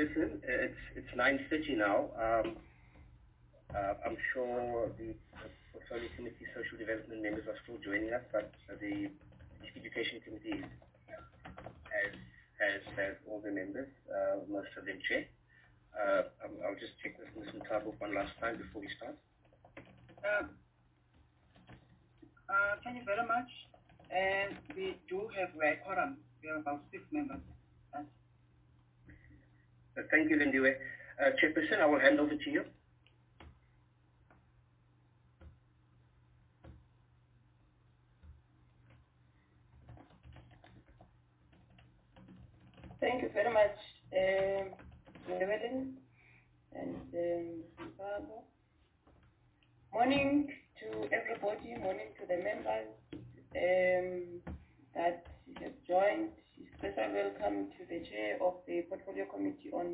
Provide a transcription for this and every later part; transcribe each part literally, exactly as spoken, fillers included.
Chairperson, uh, it's it's nine thirty now. Um, uh, I'm sure the, the Portfolio Committee Social Development members are still joining us, but uh, the District Education Committee is, has, has has all the members, uh, most of them chair. Uh, I'll, I'll just check with Miz Mutabo one last time before we start. Uh, uh, thank you very much. And we do have a quorum. We have about six members. Uh, thank you, Lindiwe. Uh, Chairperson, I will hand over to you. Thank you very much, um, Llewellyn and um, morning to everybody, morning to the members um, that have joined. Special welcome to the chair of the Portfolio Committee on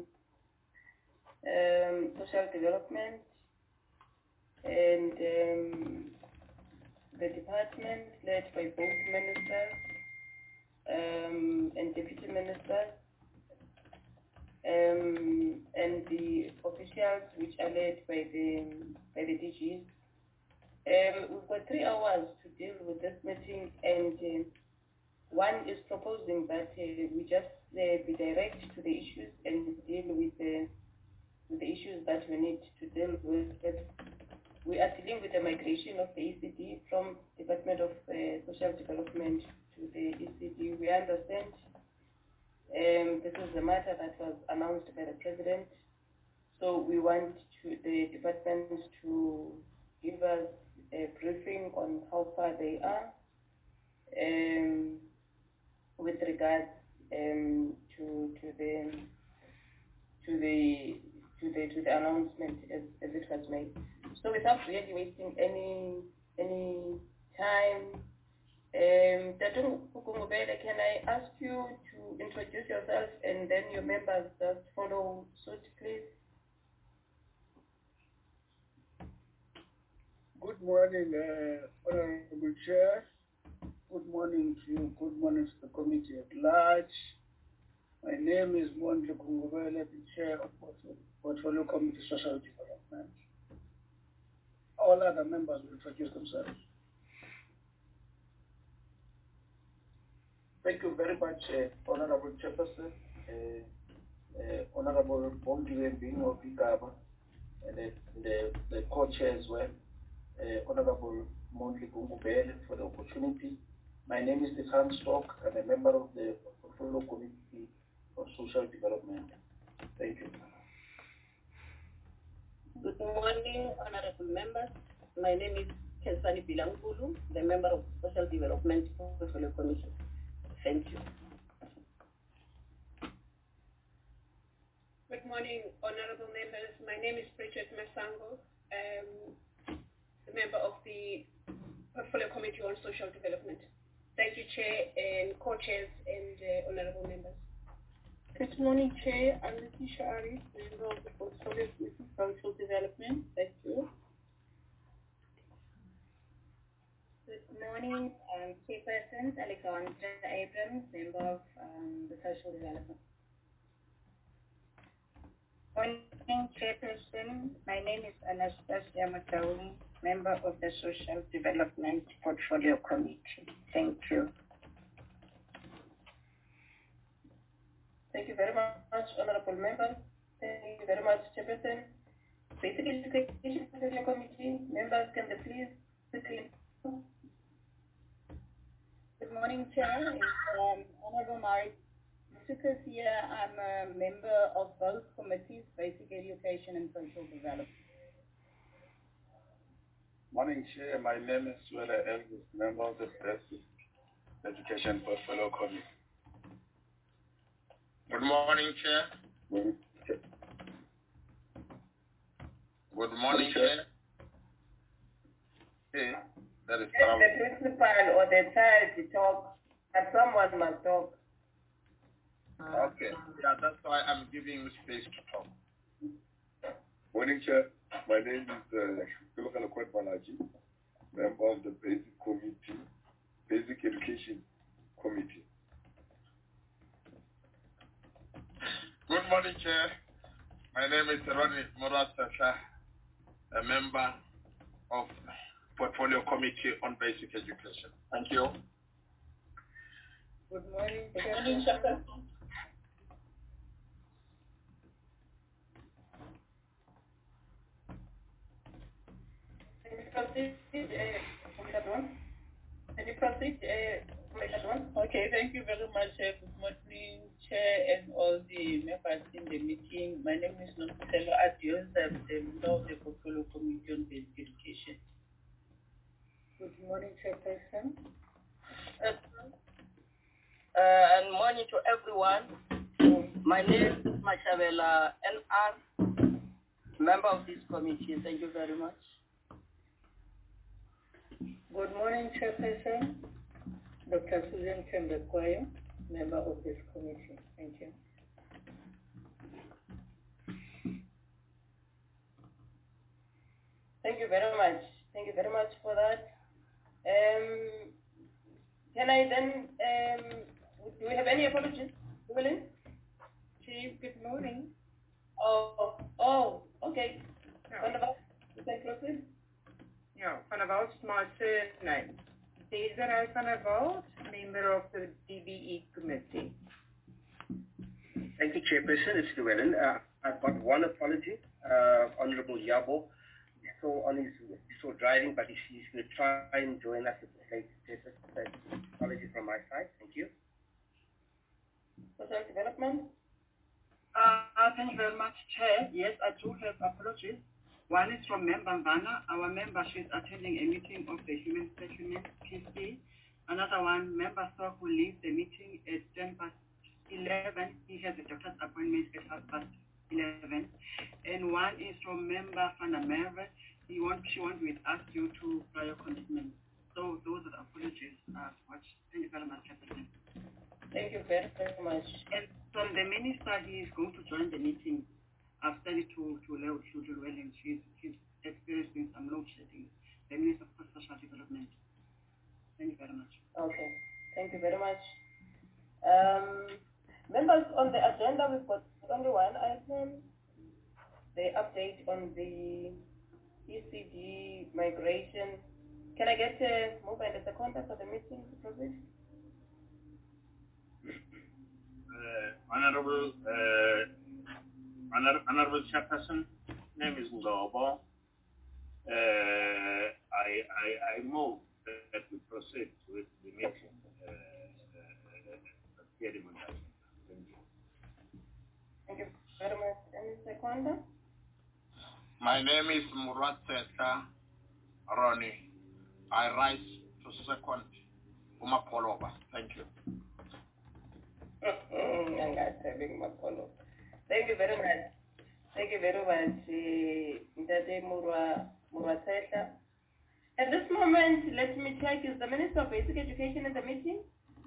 um, Social Development and um, the department led by both ministers um, and deputy ministers um, and the officials which are led by the by the D Gs. Um, we've got three hours to deal with this meeting, and uh, one is proposing that uh, we just uh, be direct to the issues and deal with the with the issues that we need to deal with. But we are dealing with the migration of the E C D from Department of uh, Social Development to the E C D. We understand um, this is a matter that was announced by the President, so we want to, the departments to give us a briefing on how far they are um, with regards um, to to the to the to the to the announcement as, as it was made. So without really wasting any any time, um, Tatung Pukungubele, can I ask you to introduce yourself and then your members just follow suit, please? Good morning, uh, Honorable Chair. Good morning to you. Good morning to the committee at large. My name is Mondle Kungubele, the Chair of Portfolio Committee Social Development. All other members will introduce themselves. Thank you very much, uh, Honorable Chairperson, uh, uh, Honorable Bongiwe Bingo Bigaba, and the, the, the co-chair as well, uh, Honorable Mondle Kungubele, for the opportunity. My name is Stefan Stock. I'm a member of the Portfolio Committee on Social Development. Thank you. Good morning, honorable members. My name is Kelsani Bilangulu, the member of Social Development Portfolio Commission. Thank you. Good morning, honorable members. My name is Bridget Masango, um, the member of the Portfolio Committee on Social Development. Thank you, Chair and co-chairs and uh, honorable members. Good morning, Chair. I'm Letitia Arif, member of the Portfolio Committee on Social Development. Thank you. Good morning, um, Chairperson Alexandra Abrams, member of um, the Social Development. Morning, Chairperson. My name is Anastasia Matauni, member of the Social Development Portfolio Committee. Thank you. Thank you very much, honorable members. Thank you very much, Chairperson. Basic Education Committee members, can they please quickly? Good morning, Chair. Um, Honorable Mari Masukas here. I'm a member of both committees, Basic Education and Social Development. Morning, Chair. My name is Wela Elvis, member of the Basic Education Portfolio Committee. Good morning, Chair. Morning, Chair. Good morning, Chair. Hey, that is Let the principal or the child to talk, and someone must talk. Okay, yeah, that's why I'm giving you space to talk. Morning, Chair. My name is Kulokala Kwet Balaji, member of the Basic Committee, Basic Education Committee. Good Good morning, Chair. My name is Ronnie Muratata, a member of Portfolio Committee on Basic Education. Thank you. Good morning. Good morning, Chair. Can you proceed uh, with that one? Can you proceed uh, with that one? Okay, thank you very much. Uh, good morning, Chair, and all the members in the meeting. My name is Nomtelo Adios. I'm the member of the Portfolio Committee on Basic Education. Good morning, Chairperson. Uh, and morning to everyone. My name is Mashabela N R, member of this committee. Thank you very much. Good morning, Chairperson. Doctor Susan Kembekwayo, member of this committee. Thank you. Thank you very much. Thank you very much for that. Um, can I then, um, do we have any apologies? Evelyn? Chief, good morning. Oh, oh, okay. No. Van der Walt, you can proceed. Yeah, Van der Walt is my surname. Desiree Van der Walt, member of the D B E committee. Thank you, Chairperson. It's Llewellyn. Uh, I've got one apology. Uh, Honorable Yabo, he's still on his, he's still driving, but he's, he's going to try and join us at the late Chairperson. Apology from my side. Thank you. Social development. Uh, thank you very much, Chair. Yes, I do have apologies. One is from Member Mvana. Our member, she's attending a meeting of the Human Settlement P C. Another one, Member Stock will leave the meeting at ten past eleven. He has a doctor's appointment at half past eleven. And one is from Member Fanamere. He want, she wants with us due to prior commitment. So those are the apologies. Uh, much. Thank you very much, Chairperson. Thank you very, very much. And from the minister, he is going to join the meeting. I've said it to to Leo Llewellyn. She's she's experiencing some load shedding. The Minister for Social Development. Thank you very much. Okay. Thank you very much. Um, members, on the agenda we've got only one item. The update on the E C D migration. Can I get a move and a seconder for the meeting to proceed? Uh, Honorable uh, Honor, Honorable Chairperson, name is Ngobo. Uh, I, I, I move that we proceed with the meeting. Uh, uh, uh, Thank you. Thank you very much. Any seconder? My name is Murateta Ronnie. I rise to second Umapolova. Thank you. Thank you very much. Thank you very much, Ndade Murateta. At this moment, let me check, is the Minister of Basic Education in the meeting?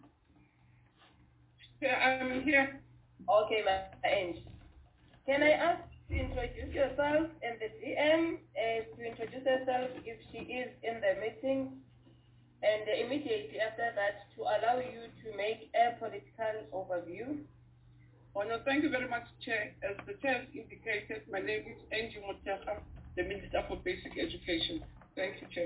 Yeah, I'm here. Okay, my Ange. Can I ask to introduce yourself and the G M uh, to introduce herself if she is in the meeting, and uh, immediately after that to allow you to make a political overview? Oh, no, thank you very much, Chair. As the Chair has indicated, my name is Angie Moteha, the Minister for Basic Education. Thank you, Chair.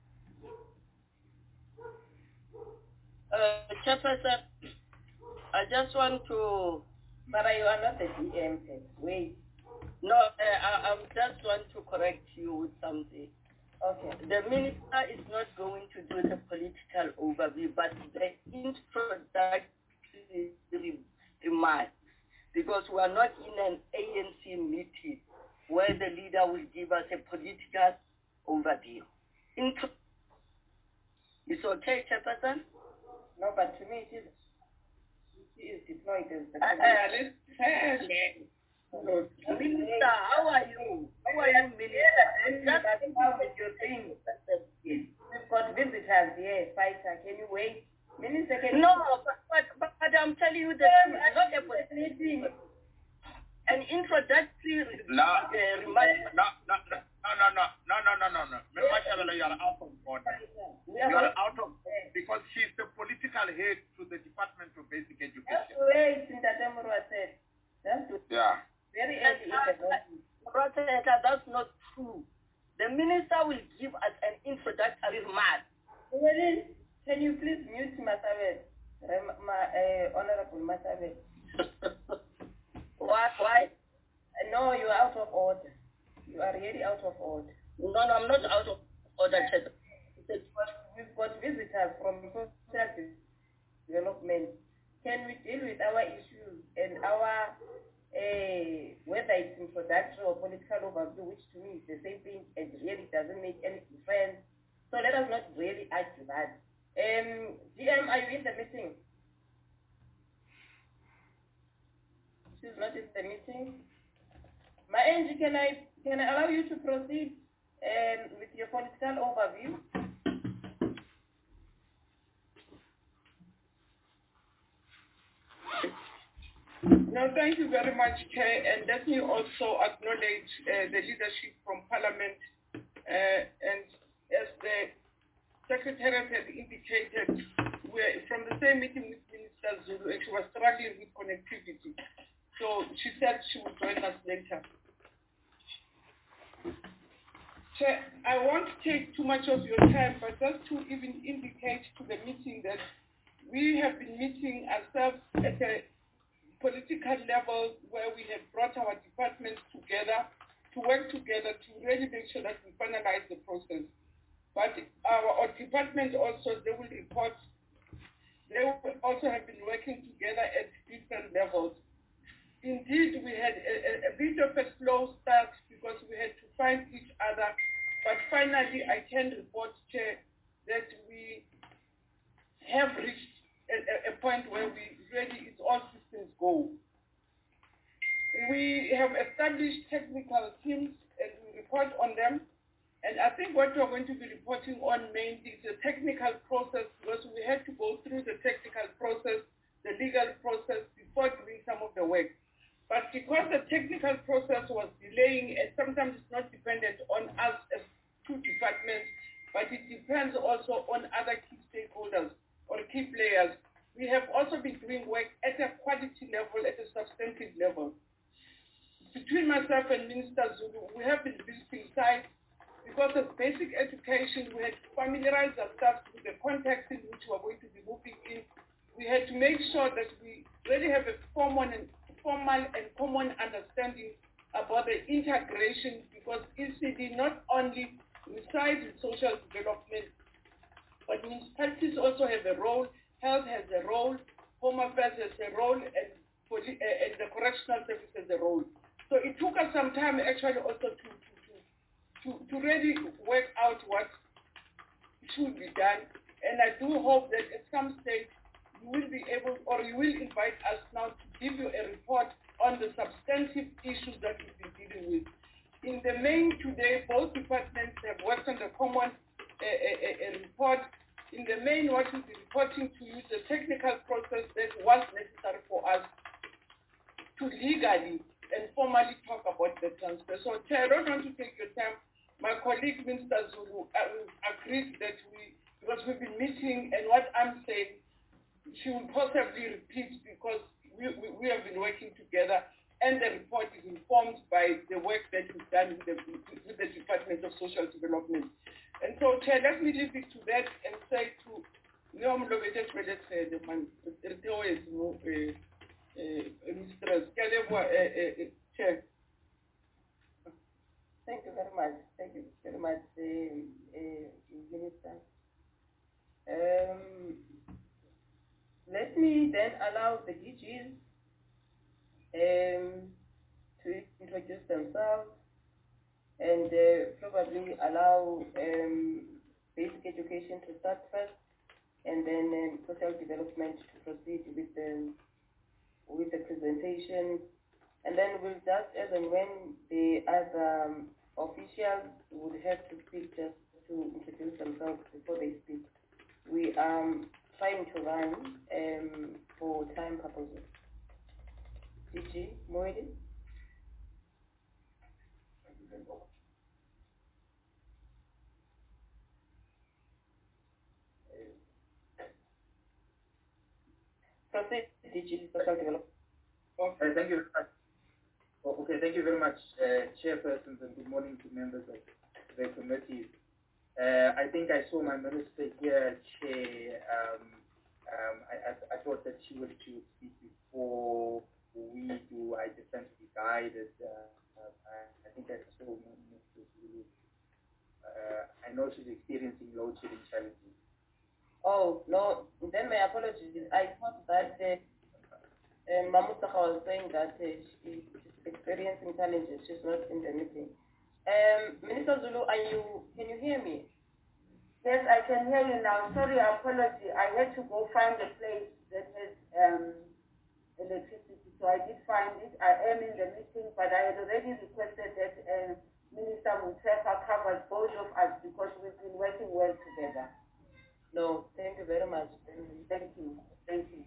Uh, Chairperson, I just want to... But you are not the D M, wait. No, uh, I, I just want to correct you with something. Okay. The Minister is not going to do the political overview, but the introductory remarks, because we are not in an A N C meeting where the leader will give us a political overview. Intro- it's okay, Chairperson? No, but to me it is, it is deployed as the... Uh, uh, Minister, how are you? How are you, Minister? Just how with your thing. We've got visitors here, fighter. Can you wait? Minister, can no, you... but, but, but, but I'm telling you the truth. Not a meeting. An introductory no, uh, remark. No, no, no, no, no, no, no, no, no, no. Member you are out of order. You are out of order because she's the political head to the Department of Basic Education. That's the way Sindademura said. That's the Yeah. Senator, that's not true. The minister will give us an introductory remark. Well, can you please mute Matabel, my uh, Honorable Matabel? Why? Why? No, you are out of order. You are really out of order. No, no, I'm not out of order, Chair. We've got visitors from social development. Can we deal with our issues and our, uh, whether it's introductory or political overview, which to me is the same thing and really doesn't make any difference. So let us not really argue that. Um, D M, are you in the meeting? She's not in the meeting. My Angie, can I can I allow you to proceed um, with your political overview? No, thank you very much, Chair, and let me also acknowledge uh, the leadership from Parliament, uh, and as the Secretary had indicated, we're from the same meeting with Minister Zulu, and she was struggling with connectivity. So she said she would join us later. Chair, I won't take too much of your time, but just to even indicate to the meeting that we have been meeting ourselves at a political level where we have brought our departments together to work together to really make sure that we finalize the process. But our, our department also, they will report, they will also have been working together at different levels. Indeed, we had a, a, a bit of a slow start because we had to find each other. But finally, I can report, Chair, that we have reached a, a, a point where we really, it's all systems go. We have established technical teams and we report on them. And I think what we're going to be reporting on mainly is the technical process, because we had to go through the technical process, the legal process before doing some of the work. But because the technical process was delaying, and sometimes it's not dependent on us as two departments, but it depends also on other key stakeholders or key players. We have also been doing work at a quality level, at a substantive level. Between myself and Minister Zulu, we have been visiting sites because of basic education. We had to familiarize ourselves with the context in which we're going to be moving in. We had to make sure that we really have a formal and formal and common understanding about the integration, because E C D not only resides in social development, but municipalities also have a role, health has a role, home affairs has a role, and, poli- uh, and the correctional service has a role. So it took us some time actually also to, to, to, to, to really work out what should be done. And I do hope that at some stage you will be able, or you will invite us now to give you a report on the substantive issues that we've been dealing with. In the main today, both departments have worked on the common uh, a, a report. In the main, what we'll be reporting to you is the technical process that was necessary for us to legally and formally talk about the transfer. So, Chair, I don't want to take your time. My colleague, Minister Zulu, uh, agreed that we, because we've been meeting, and what I'm saying, she will possibly repeat, because we, we, we have been working together, and the report is informed by the work that we've done with the, with the Department of Social Development. And so, Chair, let me leave it to that and say to Leon Lovetet, the man, Chair. Thank you very much. Thank you very much, uh, uh, Minister. Um, let me then allow the D Gs um, to introduce themselves, and uh, probably allow um, basic education to start first, and then um, social development to proceed with the with the presentation, and then we'll just, as and when the other um, officials would have to speak, just to introduce themselves before they speak. We are um, trying to run um, for time purposes. D G Moedi. Proceed, D G Social Development. Okay, thank you. Oh, okay, thank you very much, uh, chairpersons, and good morning to members of the committees. Uh, I think I saw my minister here, Chair. Um, um, I, I, I thought that she was to speak before we do. I just want to be guided. Uh, uh, I, I think I saw Minister Zulu. Uh, I know she's experiencing load shedding challenges. Oh, no, then my apologies. I thought that uh, uh, Mamutaka was saying that uh, she, she's experiencing challenges. She's not in the meeting. Um, Minister Zulu, are you, can you hear me? Yes, I can hear you now. Sorry, apology. I had to go find a place that has um, electricity, so I did find it. I am in the meeting, but I had already requested that uh, Minister Mutsefa covers both of us because we've been working well together. No, thank you very much. Thank you. Thank you.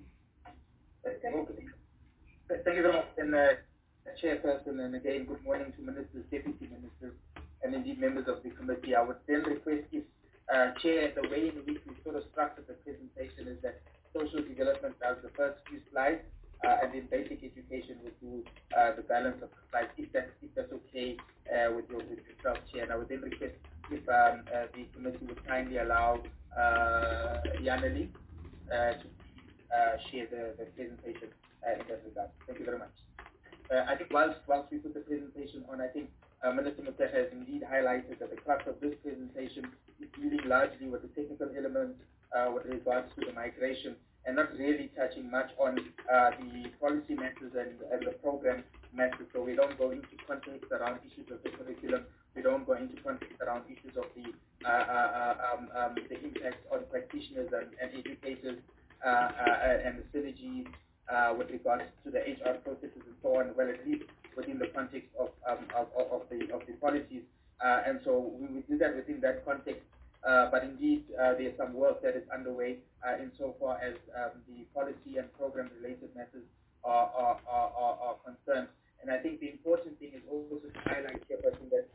Okay. Thank you very much, and, uh, Chairperson, and again, good morning to Ministers, Deputy Ministers, and indeed members of the committee. I would then request if, uh, Chair, the way in which we sort of structured the presentation is that social development does the first few slides, uh, and then basic education would do uh, the balance of the slides, if, that, if that's okay uh, with, your, with yourself, Chair. And I would then request if um, uh, the committee would kindly allow uh, Yaneli uh, to uh, share the, the presentation uh, in that regard. Thank you very much. Uh, I think whilst, whilst we put the presentation on, I think uh, Minister Mutsefa has indeed highlighted that the crux of this presentation is dealing largely with the technical elements uh, with regards to the migration, and not really touching much on uh, the policy matters and, and the program matters. So we don't go into context around issues of the curriculum. We don't go into context around issues of the uh, uh, um, um, the impact on practitioners and, and educators uh, uh, and the synergies uh, with regards to the H R processes and so on. Well, at least within the context of um, of, of the of the policies, uh, and so we will do that within that context. Uh, but indeed, uh, there's some work that is underway uh, insofar as um, the policy and program-related matters are, are, are, are, are concerned. And I think the important thing is also to highlight here, Person, that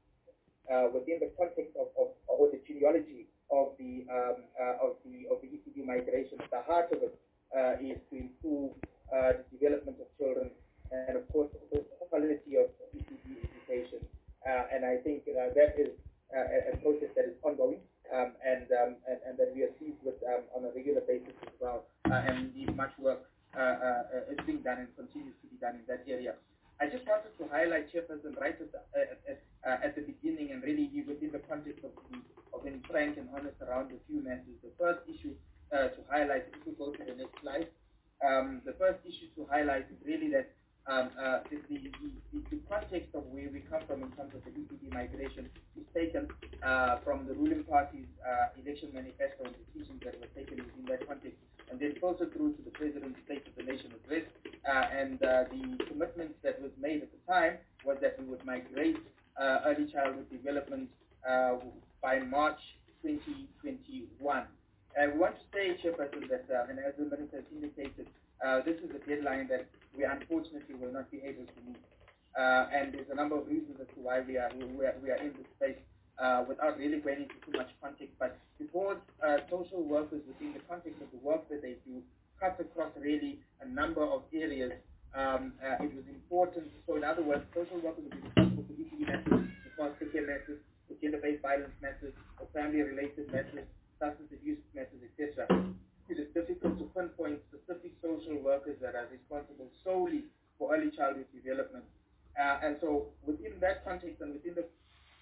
uh, within the context of, of, or the genealogy of the um, uh, of the of the E C D migration, at the heart of it uh, is to improve uh, the development of children and, of course, the quality of E C D education. Uh, and I think uh, that is Uh, a process that is ongoing um, and, um, and and that we are seized with um, on a regular basis as well, uh, and indeed much work uh, uh, is being done and continues to be done in that area. I just wanted to highlight, Chairperson, right at the, uh, at, uh, at the beginning, and really within the context of the, of being frank and honest around a few matters. The first issue uh, to highlight, if we go to the next slide, um, the first issue to highlight is really that Um, uh, the, the, the, the context of where we come from in terms of the E C D migration is taken uh, from the ruling party's uh, election manifesto and decisions that were taken within that context, and then also through to the President's State of the Nation address. Uh, and uh, the commitment that was made at the time was that we would migrate uh, early childhood development uh, by March twenty twenty-one. And we want to say, Chairperson, that, uh, and as the Minister has indicated, uh, this is a deadline that we unfortunately will not be able to meet. Uh, and there's a number of reasons as to why we are, we are, we are in this space uh, without really going into too much context. But because uh, social workers within the context of the work that they do cut across really a number of areas, um, uh, it was important. So in other words, social workers will be responsible for E C D matters, for foster care matters, for gender-based violence matters, for family-related matters, substance abuse matters, et cetera. It is difficult to pinpoint specific social workers that are responsible solely for early childhood development. Uh, and so within that context and within the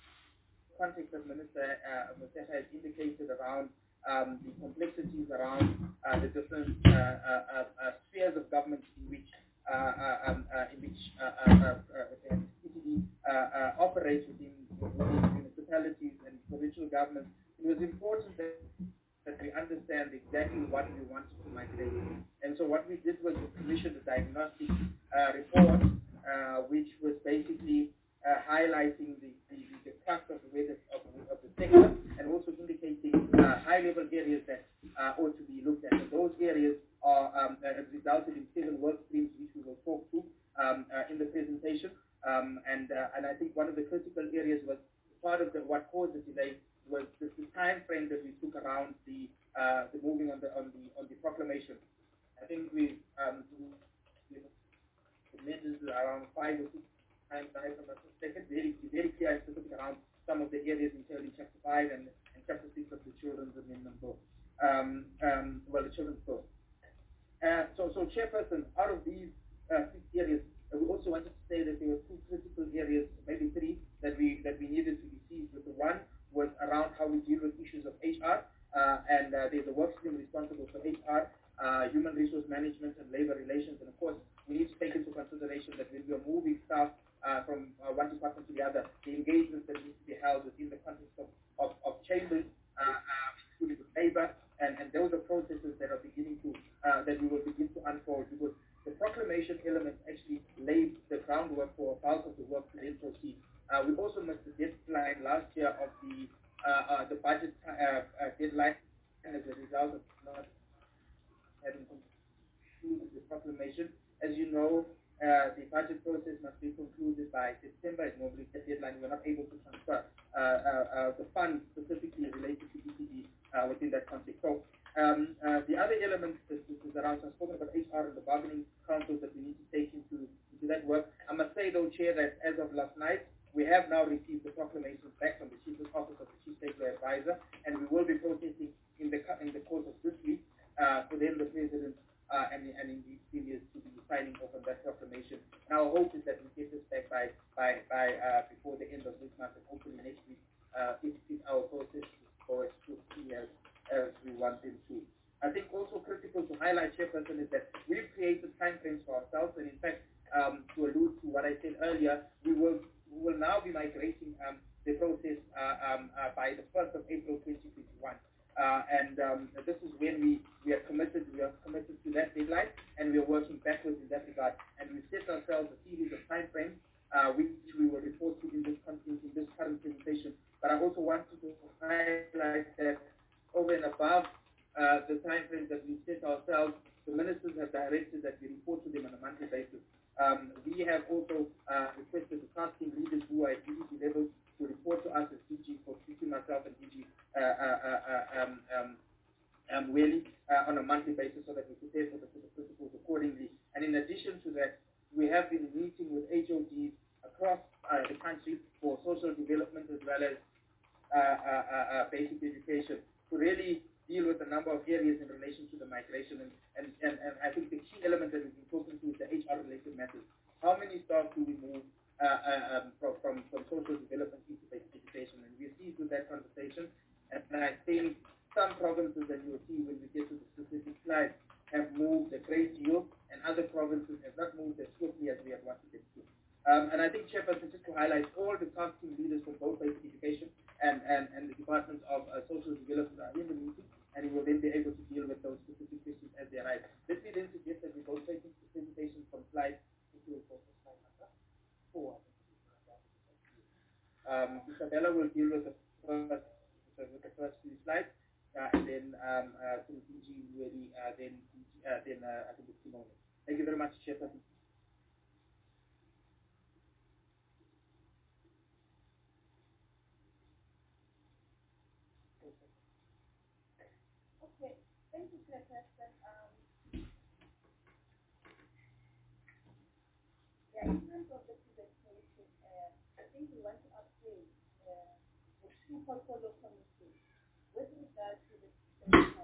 context that Minister uh, Mutsefa has indicated around um, the complexities around uh, the different uh, uh, uh, spheres of government in which uh, uh, um, uh, in which uh, uh, uh, uh, E C D uh, uh, operates within, within municipalities and provincial governments, it was important that that we understand exactly what we wanted to migrate. And so what we did was we commissioned a diagnostic uh, report, uh, which was basically uh, highlighting the, the, the crux of the, way that, of, of the sector, and also indicating uh, high-level areas that uh, ought to be looked at. And those areas are um, uh, resulted in seven work streams, which we will talk to um, uh, in the presentation. Um, and uh, and I think one of the critical areas was part of the, what caused the delay was the, the time frame that we took around the uh, the moving on the on the on the proclamation. I think we um, the measures around five or six times, if I'm not mistaken, very, very clear and specific around some of the areas entailed in Chapter five and, and Chapter six of the Children's Amendment Bill. Um, um, well, the Children's Bill. Uh, so, so Chairperson, out of these uh, six areas, uh, we also wanted to say that there were two critical areas, maybe three, that we that we needed to be seized with. The one was around how we deal with issues of H R, uh, and uh, there's a work stream responsible for H R, uh, human resource management, and labor relations. And of course, we need to take into consideration that when we are moving staff uh, from uh, one department to the other, the engagements that need to be held within the context of, of, of chambers, uh, uh, including with labor, and, and those are processes that are beginning to, uh, that we will begin to unfold, because the proclamation element actually laid the groundwork for a bulk of the work to then proceed. Uh, we also missed the deadline last year of the uh, uh, the budget uh, uh, deadline, and as a result of not having concluded the proclamation. As you know, uh, the budget process must be concluded by September. It's normally the deadline. We're not able to transfer uh, uh, uh, the funds specifically related to E P D uh, within that context. So um, uh, the other element is, is around, I've spoken about H R and the bargaining councils that we need to take into, into that work. I must say, though, Chair, that as of last night, we have now received the proclamation back from the Chief Office of the Chief Safety Advisor, and we will be processing in the in the course of this week uh, for then the President uh, and, and indeed seniors to be signing off on that proclamation. And our hope is that we get this back by by, by uh, before the end of this month, and hopefully next week uh, if, if our process goes as smoothly as, as we want them to. I think also critical to highlight, Chairperson, is that we've created timeframes for ourselves, and in fact, um, to allude to what I said earlier, we will we will now be migrating um, the process uh, um, uh, by the first of April twenty twenty-one. Uh, and um, this is when we, we are committed, we are committed to that deadline, and we are working backwards in that regard. And we set ourselves a series of timeframes, uh, which we will report to in this, in this current presentation. But I also wanted to highlight that over and above uh, the timeframes that we set ourselves, the ministers have directed that we report to them on a monthly basis. Um, we have also uh, requested the casting leaders who are at D G level to report to us as D G, for speaking myself and D G uh, uh, uh, um, um, um, really uh, on a monthly basis, so that we prepare for the, for the principles accordingly. And in addition to that, we have been meeting with H O Ds across uh, the country for social development as well as uh, uh, uh, uh, basic education to really deal with a number of areas in relation to the migration. And, and, and, and I think the key element that we've been talking to is the H R-related matters. How many staff do we move uh, uh, um, from, from, from social development into basic education? And we're seized with that conversation. And I think some provinces that you will see when we get to the specific slides have moved a great deal, and other provinces have not moved as swiftly as we had wanted them to. Um, and I think, Chairperson, just to highlight, all the task team leaders from both basic education and, and, and the Department of uh, Social Development are in the meeting, and we will then be able to deal with those specific questions as they arise. Let me then suggest that we go straight into the presentation from slide into slide number four. Um, Isabella will deal with the first, with the first few slides, uh, and then um, uh, to D G really, uh, then uh, then uh, I think it's Simone. Thank you very much, Chairperson. Okay, thank you, Chairperson. Um, yeah, in terms of the presentation, uh, I think we want to update uh, the two portfolio committees with regard to the uh,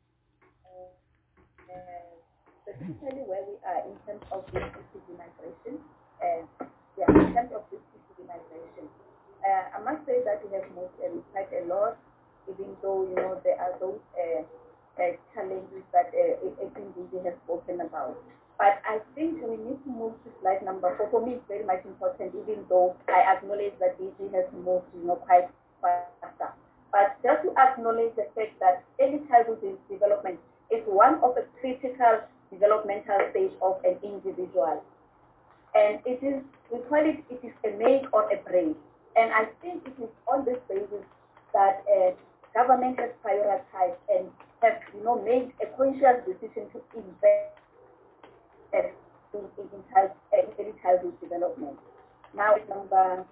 uh, specifically where we are in terms of this P C D migration. Uh, yeah, in terms of this P C D migration, uh, I must say that we have moved uh, quite a lot, even though, you know, there are those uh, uh, challenges that uh, I think D G has spoken about. But I think we need to move to slide number four. For me, it's very much important, even though I acknowledge that D G has moved, you know, quite faster. But just to acknowledge the fact that early childhood development is one of the critical developmental stage of an individual. And it is, we call it, it is a make or a break. And I think it is on this basis that uh, government has prioritized and have, you know, made a conscious decision to invest in, in, in child, uh, early childhood development. Now it's number,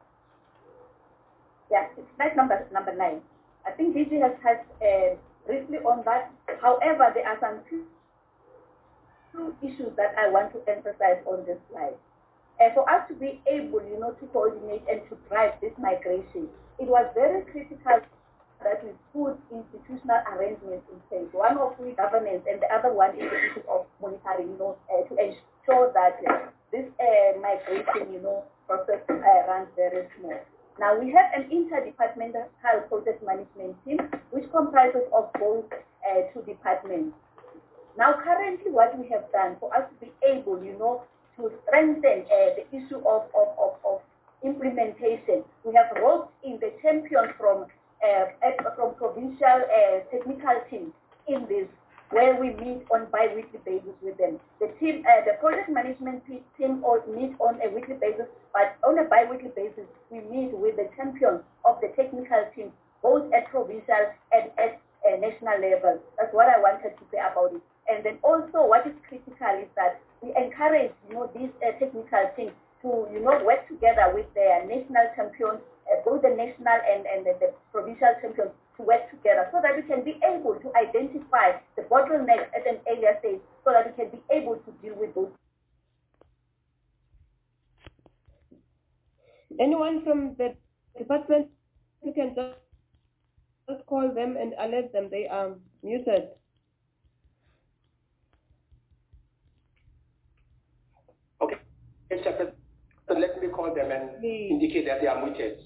yeah, it's slide number, number nine. I think D G has touched uh, briefly on that. However, there are some two, two issues that I want to emphasize on this slide. uh, for us to be able, you know, to coordinate and to drive this migration, it was very critical that we put institutional arrangements in place. One of which governance, and the other one is the issue of monitoring, you know, uh, to ensure that uh, this uh, migration, you know, process uh, runs very smooth. Now, we have an interdepartmental process management team, which comprises of both uh, two departments. Now, currently, what we have done for us to be able, you know, to strengthen uh, the issue of, of, of, of implementation, we have roped in the champions from uh, from provincial uh, technical teams in this, where we meet on bi-weekly basis with them. The team, uh, the project management team all meet on a weekly basis, but on a bi-weekly basis, we meet with the champions of the technical team, both at provincial and at uh, national level. That's what I wanted to say about it. And then also what is critical is that we encourage, you know, these uh, technical teams to, you know, work together with their national champions, uh, both the national and, and the, the provincial champions, to work together so that we can be able to identify the bottlenecks at an earlier stage so that we can be able to deal with those. Anyone from the department, you can just, just call them and alert them they are muted. Okay, so let me call them and Please. indicate that they are muted.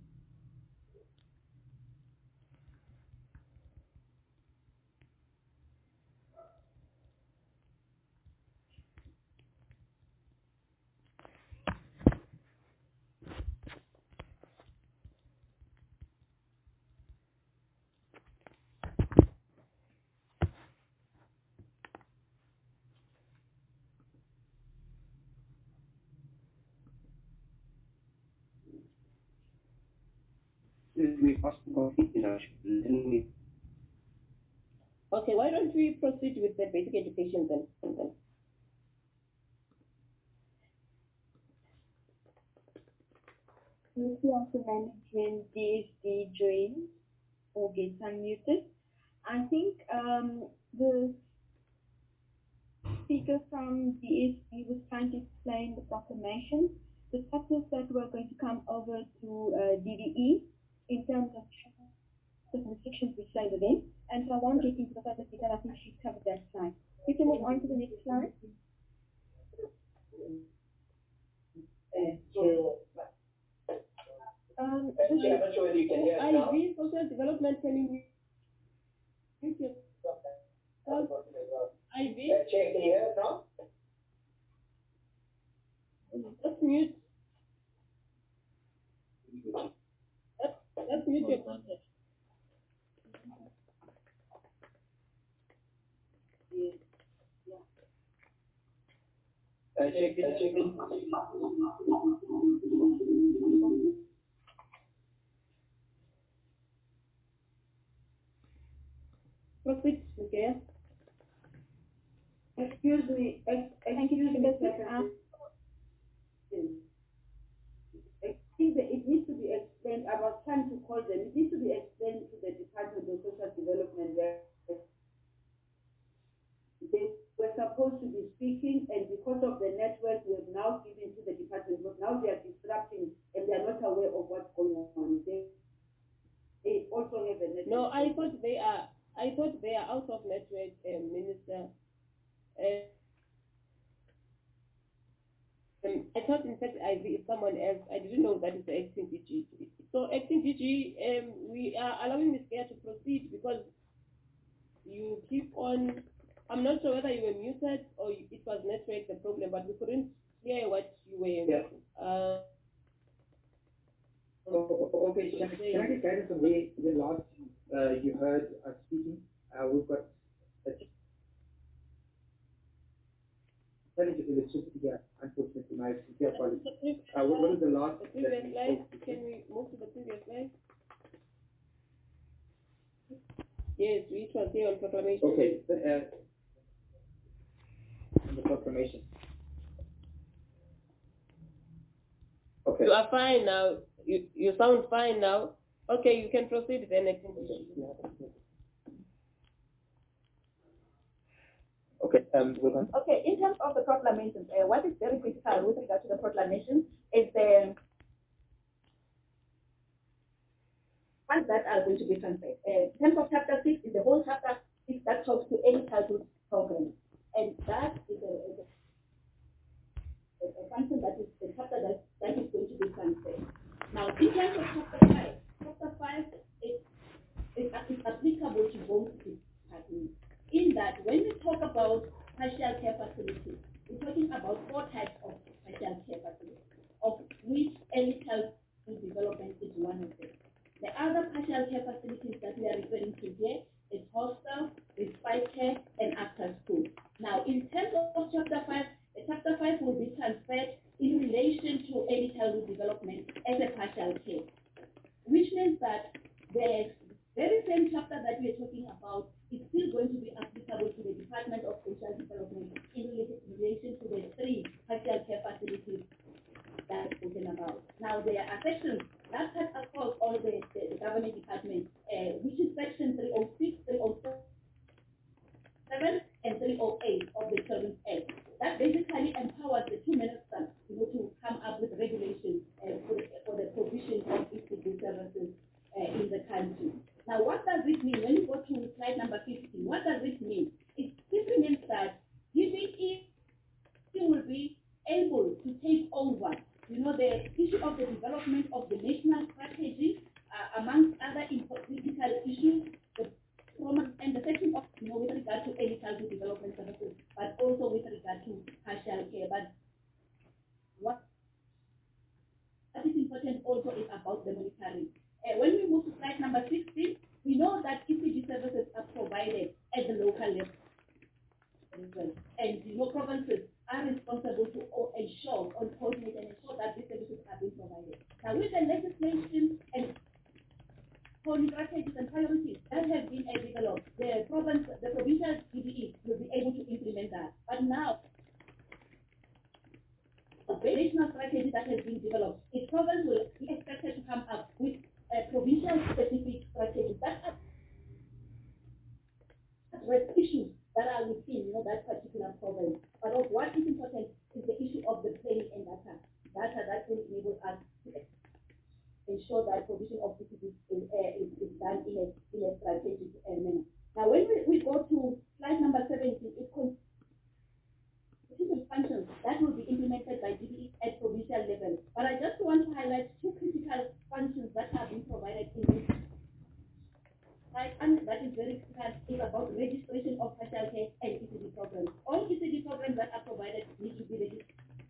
We must complete we... Okay, why don't we proceed with the basic education then? If you also managing D S D join or get unmuted, I think um, the speaker from D S D was trying to explain the proclamation, the factors that were going to come over to uh, D V E in terms of the restrictions which lay within. And so I won't get into the further detail. I think she's covered that slide. We can move on to the next slide. Um, yeah, I'm not sure whether you can hear us now. I V social development, can you mute yourself? I V? Uh, Chair, can you hear us now? Just mute. Let's, let's mute your contact. Uh, check, uh, check. Proceed, okay. Excuse me, ex excuse me, second. It needs to be explained. I was trying to call them. It needs to be explained to the Department of Social Development where they were supposed to be speaking, and because of the network, we have now given to the department. But now they are disrupting, and they are not aware of what's going on. They, they also have a network. No, I thought they are. I thought they are out of network, uh, Minister. Uh, um, I thought, in fact, I V is someone else. I didn't know that is the acting D G. So, acting D G, um, we are allowing Miz Gaya to proceed because you keep on. I'm not sure whether you were muted or it was network the problem, but we couldn't hear what you were. Yeah. Uh, oh, okay, can, can I get guidance on where the last uh, you heard us speaking? Uh, we've got a challenge of electricity here, unfortunately. My sincere apologies. Uh, what, what is the last? The previous slide. Can we move to the previous slide? Yes, we was here on proclamation. Okay. Uh, the proclamation. Okay. You are fine now. You you sound fine now. Okay, you can proceed then. Okay. Um. Okay. In terms of the proclamations, uh, what is very critical with regard to the proclamation proclamation is the funds that are going to be transferred. Uh, in terms of chapter six, is the whole chapter six that talks to any childhood program. And that is a, is a, a function that is the chapter that, that is going to be transferred. Now, in terms of chapter five, chapter five is, is, is applicable to both departments. In that, when we talk about partial care facilities, we're talking about four types of partial care facilities, of which early childhood development is one of them. The other partial care facilities that we are referring to here is hostel, respite care, and after school. Now, in terms of chapter five, the chapter five will be transferred in relation to early childhood development as a partial care, which means that the very same chapter that we are talking about is still going to be applicable to the Department of Social Development in relation to the three partial care facilities that I'm talking about. Now, there are sections that cut across all the, the, the government departments, uh, which is section three oh six, three oh seven, and three oh eight of the Children's Act. That basically empowers the two ministers, you know, to come up with regulations uh, for, the, for the provision of E C D services uh, in the country. Now, what does it mean? When you go to slide number fifteen, what does it mean? It simply means that D B E will be able to take over, you know, the issue of the development of the national strategy, uh, amongst other critical issues, the and the section of, you know, with regard to early childhood development services, but also with regard to partial care. But what is important also is about the monitoring. Uh, when we move to slide number sixteen, we know that E C D services are provided at the local level. And, you know, provinces are responsible to ensure, on coordinate and ensure that these services are being provided. Now, with the legislation and strategies and priorities that have been uh, developed, the province, the provincial D B E will be able to implement that. But now, the national strategy that has been developed, the province will be expected to come up with uh, provincial specific strategies that address issues that are within, you know, that particular province. But of what is important is the issue of the planning and data. Data that will enable us to ensure that provision of E C D is, uh, is, is done in a, in a strategic uh, manner. Now, when we, we go to slide number seventeen, it contains functions that will be implemented by D B E at provincial level. But I just want to highlight two critical functions that are being provided in this slide, and that is very critical, is about registration of partial care and E C D programs. All E C D programs that are provided need to be registered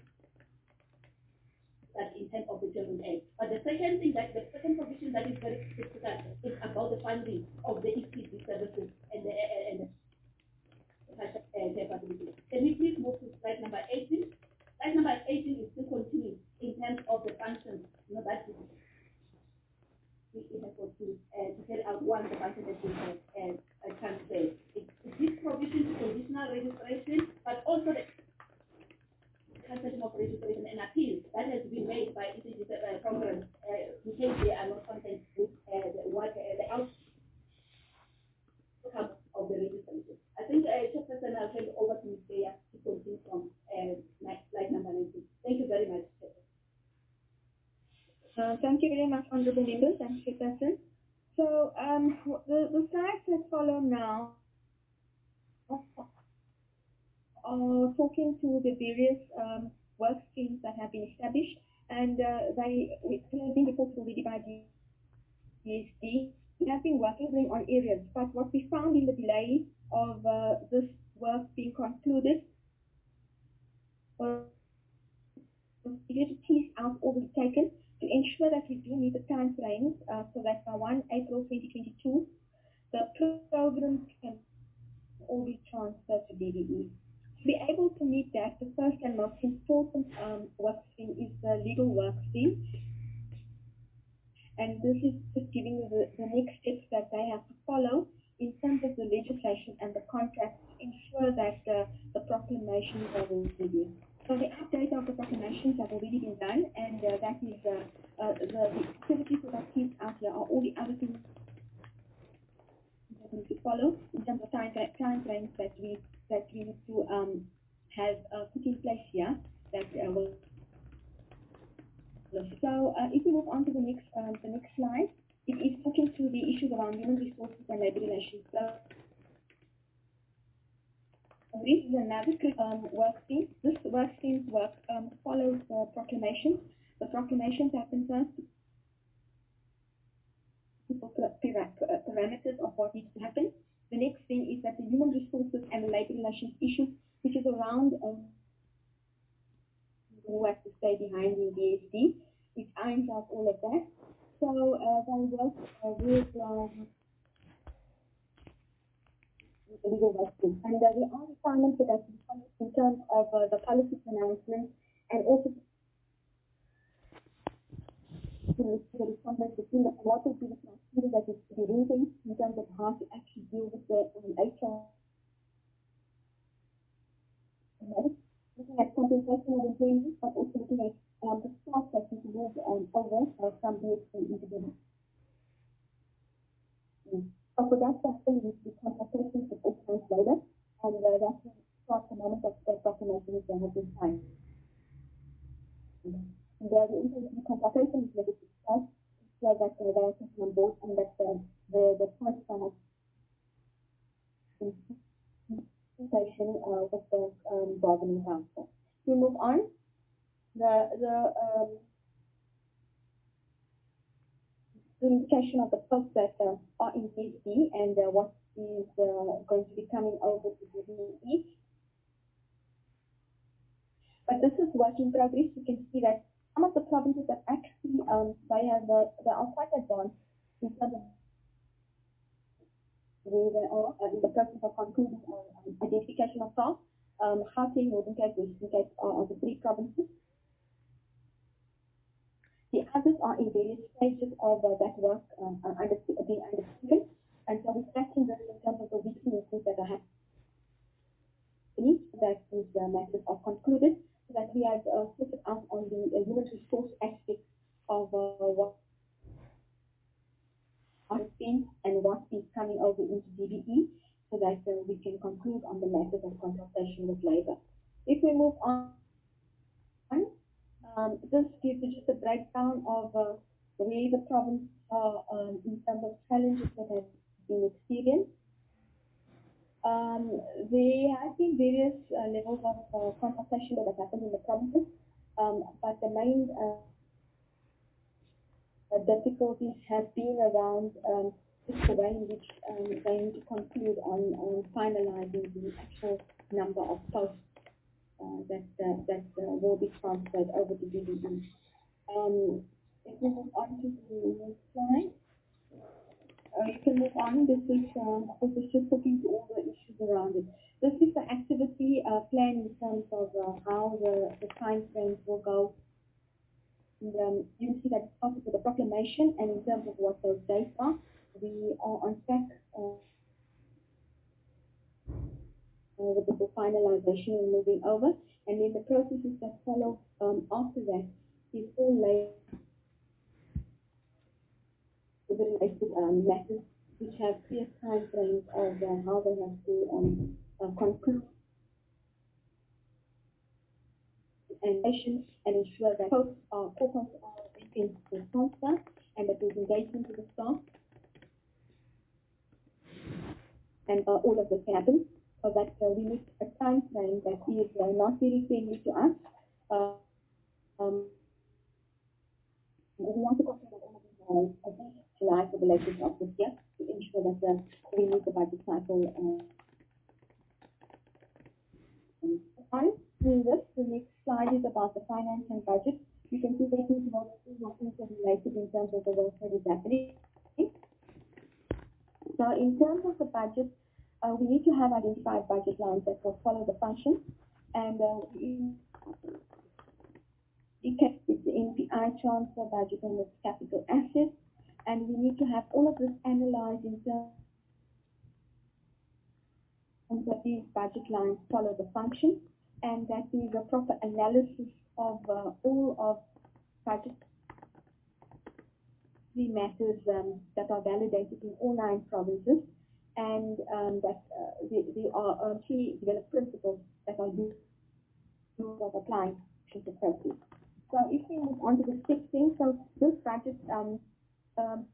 that intent of the Children's Act. But the second thing, that the second provision that is very critical is about the funding of the E C D services and the uh, and the care facilities. Can we please move to slide number eighteen? Slide number eighteen is still continuing in terms of the functions, you know, that we have got to, uh, to carry out once the function has been uh, uh, transferred. It, it gives provision to conditional registration, but also the cancellation of registration and appeal that has been made by E C D uh, programs uh, in case they are not content with uh, the, what, uh, the outcome of the registration. I think uh, Chairperson, I'll hand over to Miz Beya to continue from uh, slide number nineteen. Thank you very much, uh, Thank you very much, Honourable Members and Chairperson. So um, the, the slides that follow now are talking to the various um, work streams that have been established, and uh, they have been reported already by the D S D. We have been working on areas, but what we found in the delay of uh, this work being concluded was to tease out all the taken to ensure that we do meet the time frames, uh, so that by first April twenty twenty-two, the programs can all be transferred to D B E. To be able to meet that, the first and most important um, work stream is the legal work stream. And this is just giving you the, the next steps that they have to follow in terms of the legislation and the contract to ensure that uh, the proclamations are ready. So the update of the proclamations have already been done, and uh, that is uh, uh, the, the activities that are kept out here are all the other things that we need to follow in terms of time, time frames that we that we need to um, have uh, put in place here that uh, will So uh, if we move on to the next, um, the next slide, it is talking to the issues around human resources and labor relations. So this is another um, work stream. This work stream's work um, follows the proclamation. The proclamations happen first. Parameters of what needs to happen. The next thing is that the human resources and the labor relations issue, which is around um, who has to stay behind in D S D, which irons out all of that. So uh, they work uh, with, um, with the legal work stream. And uh, there are requirements that have to be followed in terms of uh, the policy pronouncements and also to the respondents between the, what would be the criteria that is to be using in terms of how to actually deal with the um, H R. Looking at compensation of employees, but also looking at um, the staff that need to move um, over uh, from D S D into the mm. So for that to happen, we need to be consultations with organized labor, and uh, that's when we start the moment that the proclamation is going to be signed. Mm. And uh, the interview consultation is ready to start, so that uh, they are taken on board and that uh, the the partner has consultation uh, with the um, bargaining council. We move on. The the um, the indication of the posts that uh, are in D S D and uh, what is uh, going to be coming over to D B E. But this is work in progress. You can see that some of the provinces that actually um, they have the, they are quite advanced in terms of where they are uh, in the process of concluding uh, um, identification of tasks. Um, Gauteng, Northern Cape, Western Cape are, are the three provinces. The others are in various stages of uh, that work uh, uh, under, being undertaken. And so we're tracking this in terms of the weekly issues that are happening, that these uh, matters are concluded, so that we have uh, set it out on the uh, human resource aspect of uh, what has been and what is coming over into D B E, so that uh, we can conclude on the matters of consultation with labour. If we move on, um, this gives you just a breakdown of uh, where the province are um, in terms of challenges that have been experienced. Um, there have been various uh, levels of uh, consultation that have happened in the provinces, um, but the main uh, uh, difficulties have been around um, just the way in which um, they need to conclude on, on finalizing the actual number of posts uh, that uh, that uh, will be transferred over to D B E. Um, if we move on to the next slide. Uh, you can move on. This is, um, this is just looking to all the issues around it. This is the activity uh, plan in terms of uh, how the, the time frames will go. And, um, you can see that it started with the proclamation, and in terms of what those dates are, we are on track uh, uh, with the finalization and moving over. And then the processes that follow um, after that is all laid with the related um, matters, which have clear time frames of uh, how they have to um, uh, conclude and and ensure that posts are focused on the transfer and that there's engagement with the staff and uh, all of this happens, so that uh, we need a time frame that is uh, not very friendly to us. Uh, um, we want to consider all of these uh, at least July for the latest of this year to ensure that uh, we meet the budget cycle. Uh, um, on doing this, the next slide is about the finance and budget. You can see that things are interrelated in terms of the work that is happening. So in terms of the budget, uh, we need to have identified budget lines that will follow the function. And uh, in, it's the N P I transfer budget and its capital assets. And we need to have all of this analyzed in terms that these budget lines follow the function, and that there is a proper analysis of uh, all of budget matters um, that are validated in all nine provinces, and um, that uh, there are uh, three developed principles that are used of applying to the process. So if we move on to the sixth thing. So this budget um, um,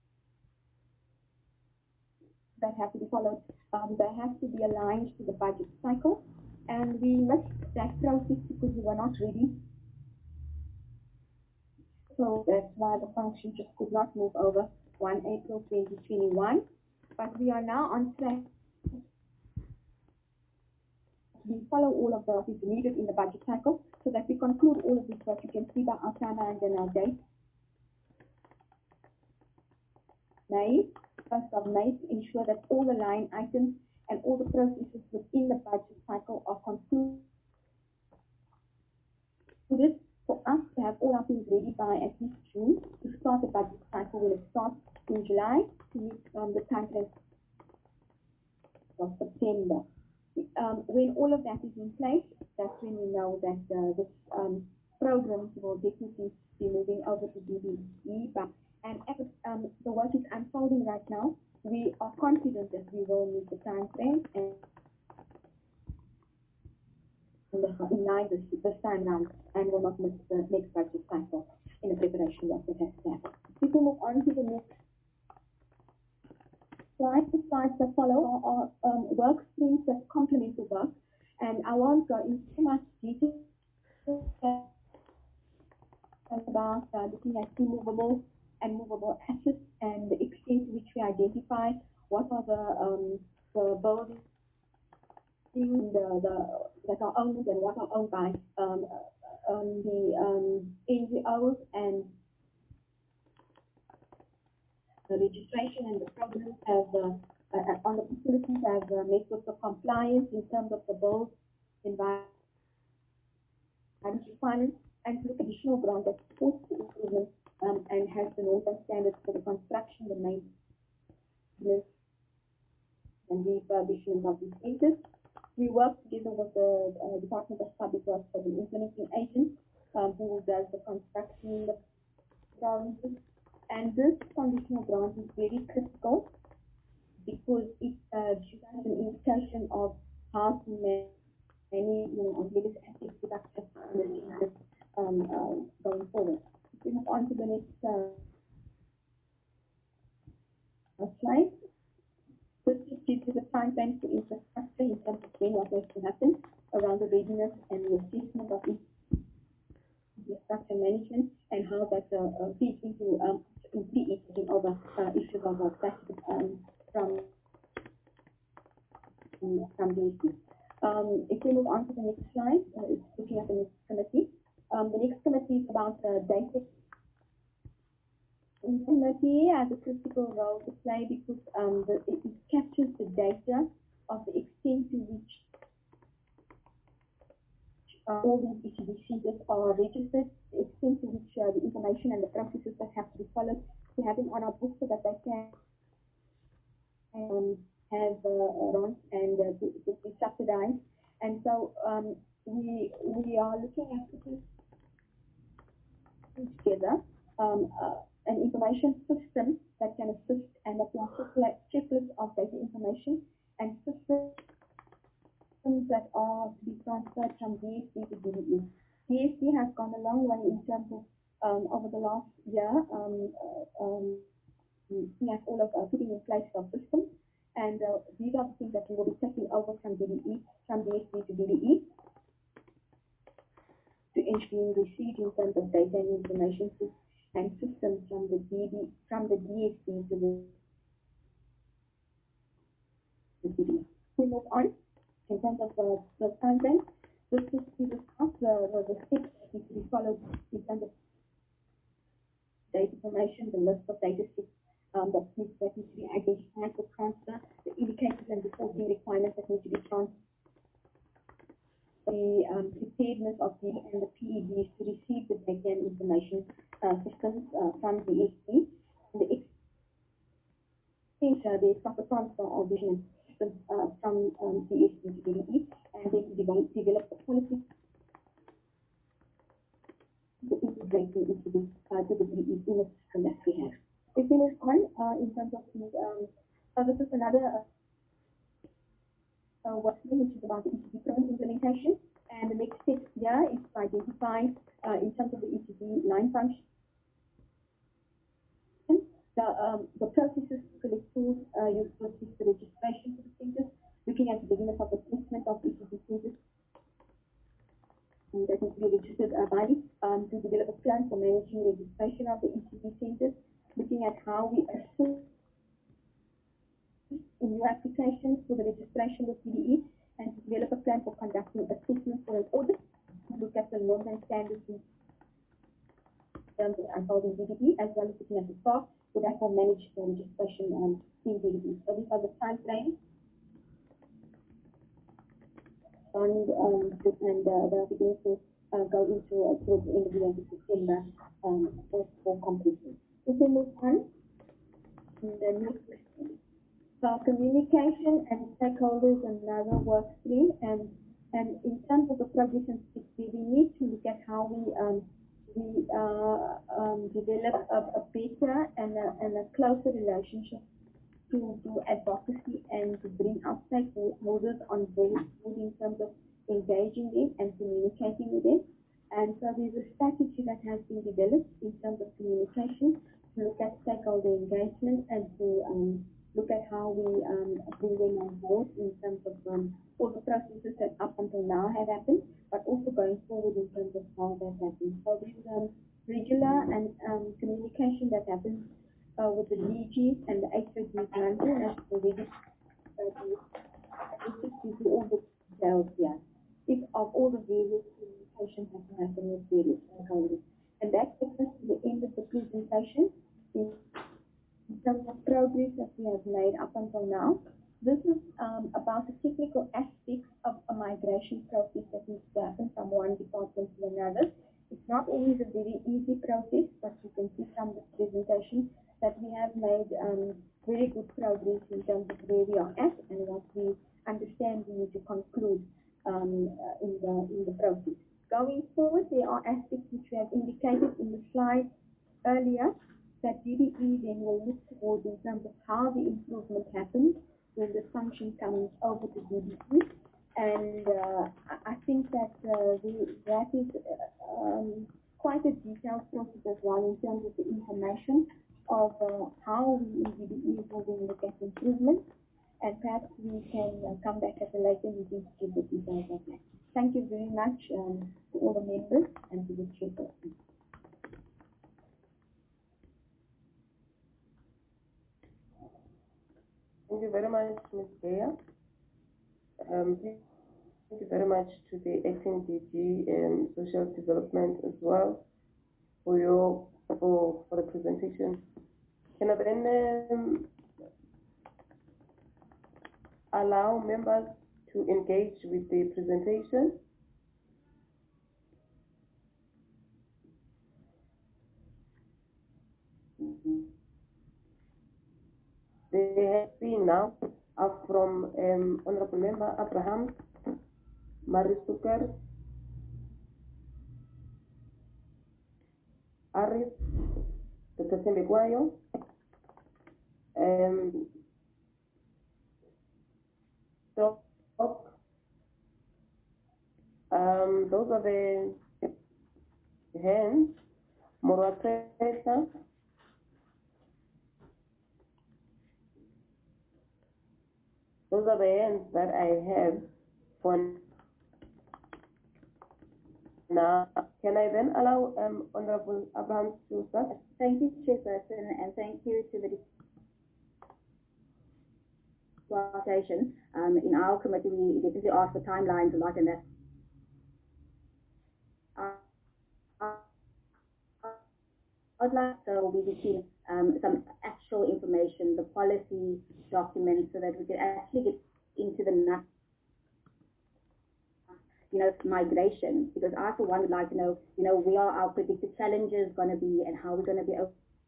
that have to be followed, um, they have to be aligned to the budget cycle. And we missed that process because we were not ready. So that's why the function just could not move over first April twenty twenty-one. But we are now on track. We follow all of the things needed in the budget cycle so that we conclude all of this work. You can see by our timeline and our date. May, first of May, to ensure that all the line items and all the processes within the budget cycle are concluded. For us to have all our things ready by at least June to start the budget cycle when it starts in July to meet um, the time frame of September. Um, when all of that is in place, that's when we know that uh, this um, program will definitely be moving over to D B E. But, and as um, the work is unfolding right now, we are confident that we will meet the time frame and in line with this time round and will not miss the next budget cycle in the preparation work that has to happen. We can move on to the next slide. The slides that follow are, are um, work streams that complement the work, and I won't go into too much detail about uh, looking at immovable and movable assets and the extent to which we identify what are the, um, the buildings The, the, that are owned and what are owned by um, um, the um, N G Os and the registration and the programs have uh, uh, on the facilities have uh, met with the compliance in terms of the build environment requirements and to look at additional grant that supports the improvement um, and has the norms and standards for the construction, the maintenance and refurbishment of these centers. We work together with the uh, Department of Public Works as an implementing agent um, who does the construction, the provinces. And this conditional grant is very critical because it uh, gives us an indication of how to manage any you know, various asset reduction um, uh, going forward. If we move on to the next uh, slide. This just gives you the timeline for infrastructure in terms of when what has to happen around the readiness and the assessment of infrastructure management and how that uh, uh, feeds into um, taking over uh, issues of uh, plastic um, from um, from D S C. Um, if we move on to the next slide, uh, it's looking at the next committee. Um, the next committee is about uh, data. The committee has a critical role to play because um, the, it, it captures the data of the extent to which uh, all these E C D centers are registered, the extent to which uh, the information and the processes that have to be followed to have them on our books so that they can um, have uh, run and uh, to, to be subsidized. And so um, we we are looking at putting together um, uh, an information system that can assist and that can circulate checklists of data information and systems that are to be transferred from D S C to D B E. D S C has gone a long way in terms of um, over the last year um, uh, um, looking at all of uh, putting in place our systems, and uh, these are the things that we will be taking over from D B E, from D S C to D B E to ensure received in terms of data and information systems and systems from the D B, from the D S C to the, the D B. We move on in terms of the, the content. This is to discuss the, the, the steps that need to be followed in terms of data information, the list of data sets um, that, need, that need to be identified for transfer, the indicators and reporting requirements that need to be transferred, the um, preparedness of the and the P E Ds to receive the data and information uh, systems uh, from D S C, and the extent the proper transfer of vision systems uh, from um, D S C to D B E, and then to develop, develop the policy to integrate into the uh, to the D B E in the system that we have. If we move on uh, in terms of the um, services, another uh, uh, work stream which is about the E C D program implementation, And the next step here is to identify, uh, in terms of the E T B line function, the, um, the processes to collect tools uh, used to assist the registration for the centers, looking at the beginnings of assessment of E T B centers that need to be registered uh, by it, um, to develop a plan for managing registration of the E T B centers, looking at how we assist in new applications for the registration of C D E, and to develop a plan for conducting assessment for an audit, to look at the norms and standards in terms of unfolding D D E, as well as looking at the staff who therefore manage the registration um, in D D E. So these are the time frames. And, um, and uh, they are beginning to uh, go into uh, towards the end of the year, September, um, for, for completion. If we move on, the next question. So communication and stakeholders, another work stream, and and in terms of the progress in six B, we need to look at how we um, we uh, um, develop a, a better and a, and a closer relationship to do advocacy and to bring out stakeholders on board in terms of engaging them and communicating with them. And so there's a strategy that has been developed in terms of communication to look at stakeholder engagement and to um, look at how we um, bring them on board in terms of um, all the processes that up until now have happened, but also going forward in terms of how that happens. So there's um, regular and um, communication that happens Uh, with the D Gs and the H O Ds monthly, as already uh, just give you all the details here. If of all the various communications that can happen with various stakeholders. And that takes us to the end of the presentation in, in terms of progress that we have made up until now. This is um, about the technical aspects of a migration process that needs to happen from one department to another. It's not always a very easy process, but you can see from this presentation that we have made um, very good progress in terms of where we are at and what we understand we need to conclude um, uh, in, the, in the process. Going forward, there are aspects which we have indicated in the slide earlier that D D E then will look towards in terms of how the improvement happens when the function comes over to D D E. And uh, I think that uh, the, that is uh, um, quite a detailed process as well in terms of the information of uh, how we in D D E will then look at improvements, and perhaps we can uh, come back at a later meeting to give the details of that. Thank you very much um, to all the members and to the chairperson. Thank you very much, Miz Gaya. Um, thank you very much to the acting D G and Social Development as well for your for, for the presentation. Can I then um, allow members to engage with the presentation? Mm-hmm. They have been now uh, from um, Honorable Member Abraham, Marisuker, Arif, Doctor Sembekwayo, um, Doc, um, those are the hands, Moratesa, those are the hands that I have for now. Can I then allow um, Honorable Abraham to start? Thank you, Chairperson, and thank you to the Association. Um, in our committee, we definitely ask for timelines a lot, and that uh, I'd like so we receive um, some actual information, the policy documents, so that we can actually get into the nut, you know, migration. Because I, for one, would like to know, you know, where are our predicted challenges going to be, and how we're going to be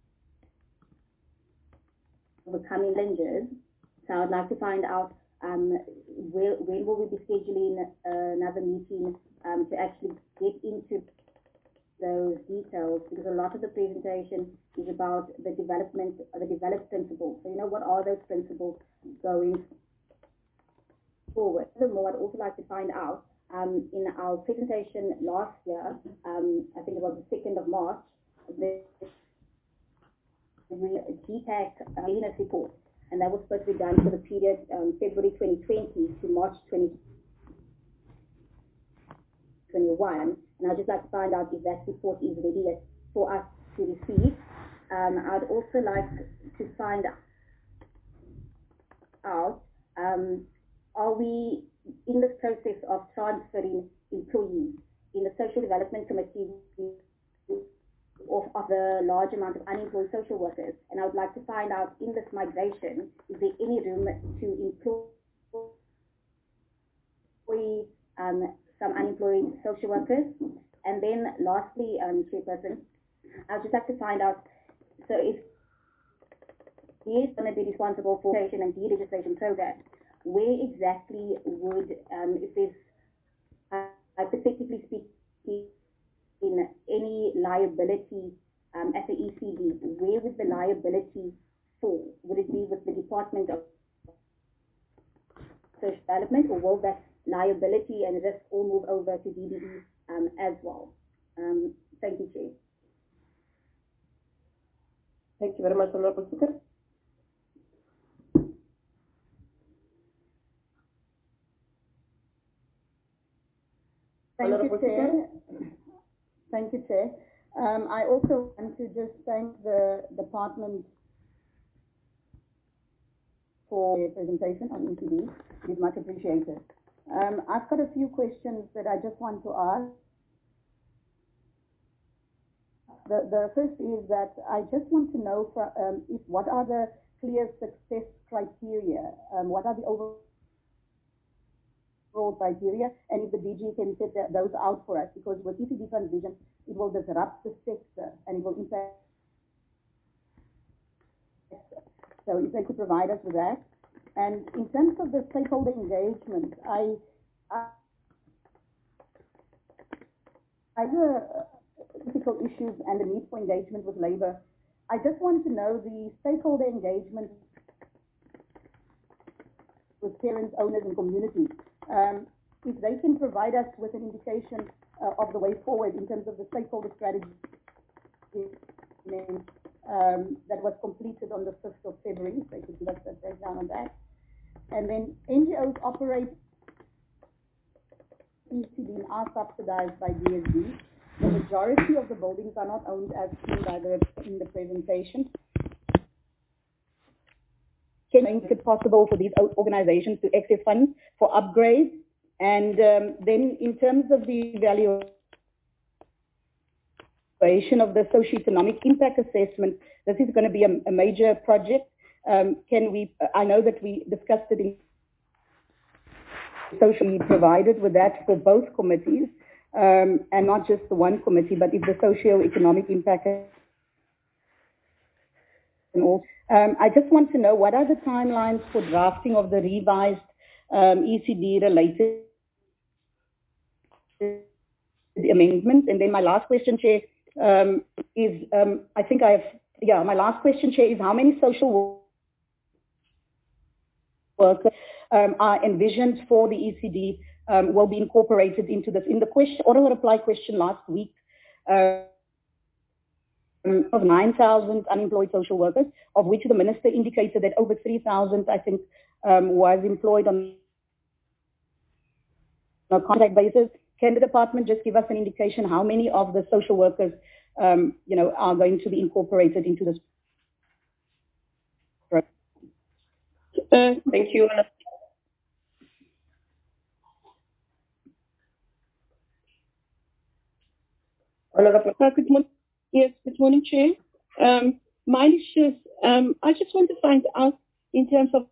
overcoming challenges. So I'd like to find out um, where, when will we be scheduling uh, another meeting um, to actually get into those details, because a lot of the presentation is about the development, the developed principles. So, you know, what are those principles going forward? Furthermore, I'd also like to find out um, in our presentation last year, um, I think it was the second of March, the G TAC readiness report, and that was supposed to be done for the period um, February twenty twenty to March twenty twenty-one. And I'd just like to find out if that report is ready for us to receive. Um, I'd also like to find out, um, are we in this process of transferring employees in the Social Development Committee of, of the large amount of unemployed social workers? And I would like to find out, in this migration, is there any room to employ um, some unemployed social workers? And then lastly, um, Chairperson, I would just like to find out, so if he is going to be responsible for registration and deregistration program, where exactly would, um, if there's, uh, hypothetically speaking, in any liability um, at the E C D, where would the liability fall? Would it be with the Department of Social Development, or will that liability and risk all move over to D D E um, as well? Um, thank you, Chair. Thank you very much, Honorable Speaker. Thank you, Chair. Thank you, Chair. Um, I also want to just thank the department for their presentation on E C D. It is much appreciated. Um, I've got a few questions that I just want to ask. The, the first is that I just want to know for, um, if what are the clear success criteria, um, what are the overall criteria, and if the D G can set that, those out for us, because with E C D transition, it will disrupt the sector and it will impact. So if they could provide us with that. And in terms of the stakeholder engagement, I, I, I have a, critical issues and the need for engagement with labour. I just want to know the stakeholder engagement with parents, owners and communities. Um, if they can provide us with an indication uh, of the way forward in terms of the stakeholder strategy um, that was completed on the fifth of February, if they could give us a breakdown on that. And then N G Os operate E C D and are subsidized by D S D. The majority of the buildings are not owned as seen by the, in the presentation. Can make it possible for these organizations to access funds for upgrades? And um, then in terms of the evaluation of the socioeconomic impact assessment, this is going to be a, a major project. Um, can we, I know that we discussed it in socially provided with that for both committees. Um, and not just the one committee, but if the socio-economic impact and all. Um, I just want to know, what are the timelines for drafting of the revised um, E C D-related amendments? And then my last question, Chair, um, is, um, I think I have, yeah, my last question, Chair, is how many social workers um, are envisioned for the E C D Um, will be incorporated into this. In the question, oral reply question last week, uh, of nine thousand unemployed social workers, of which the minister indicated that over three thousand, I think, um, was employed on a contract basis. Can the department just give us an indication how many of the social workers, um, you know, are going to be incorporated into this? Uh, thank you. Uh, good morning. Yes, good morning, Chair. Um, mine is just, um, I just want to find out in terms of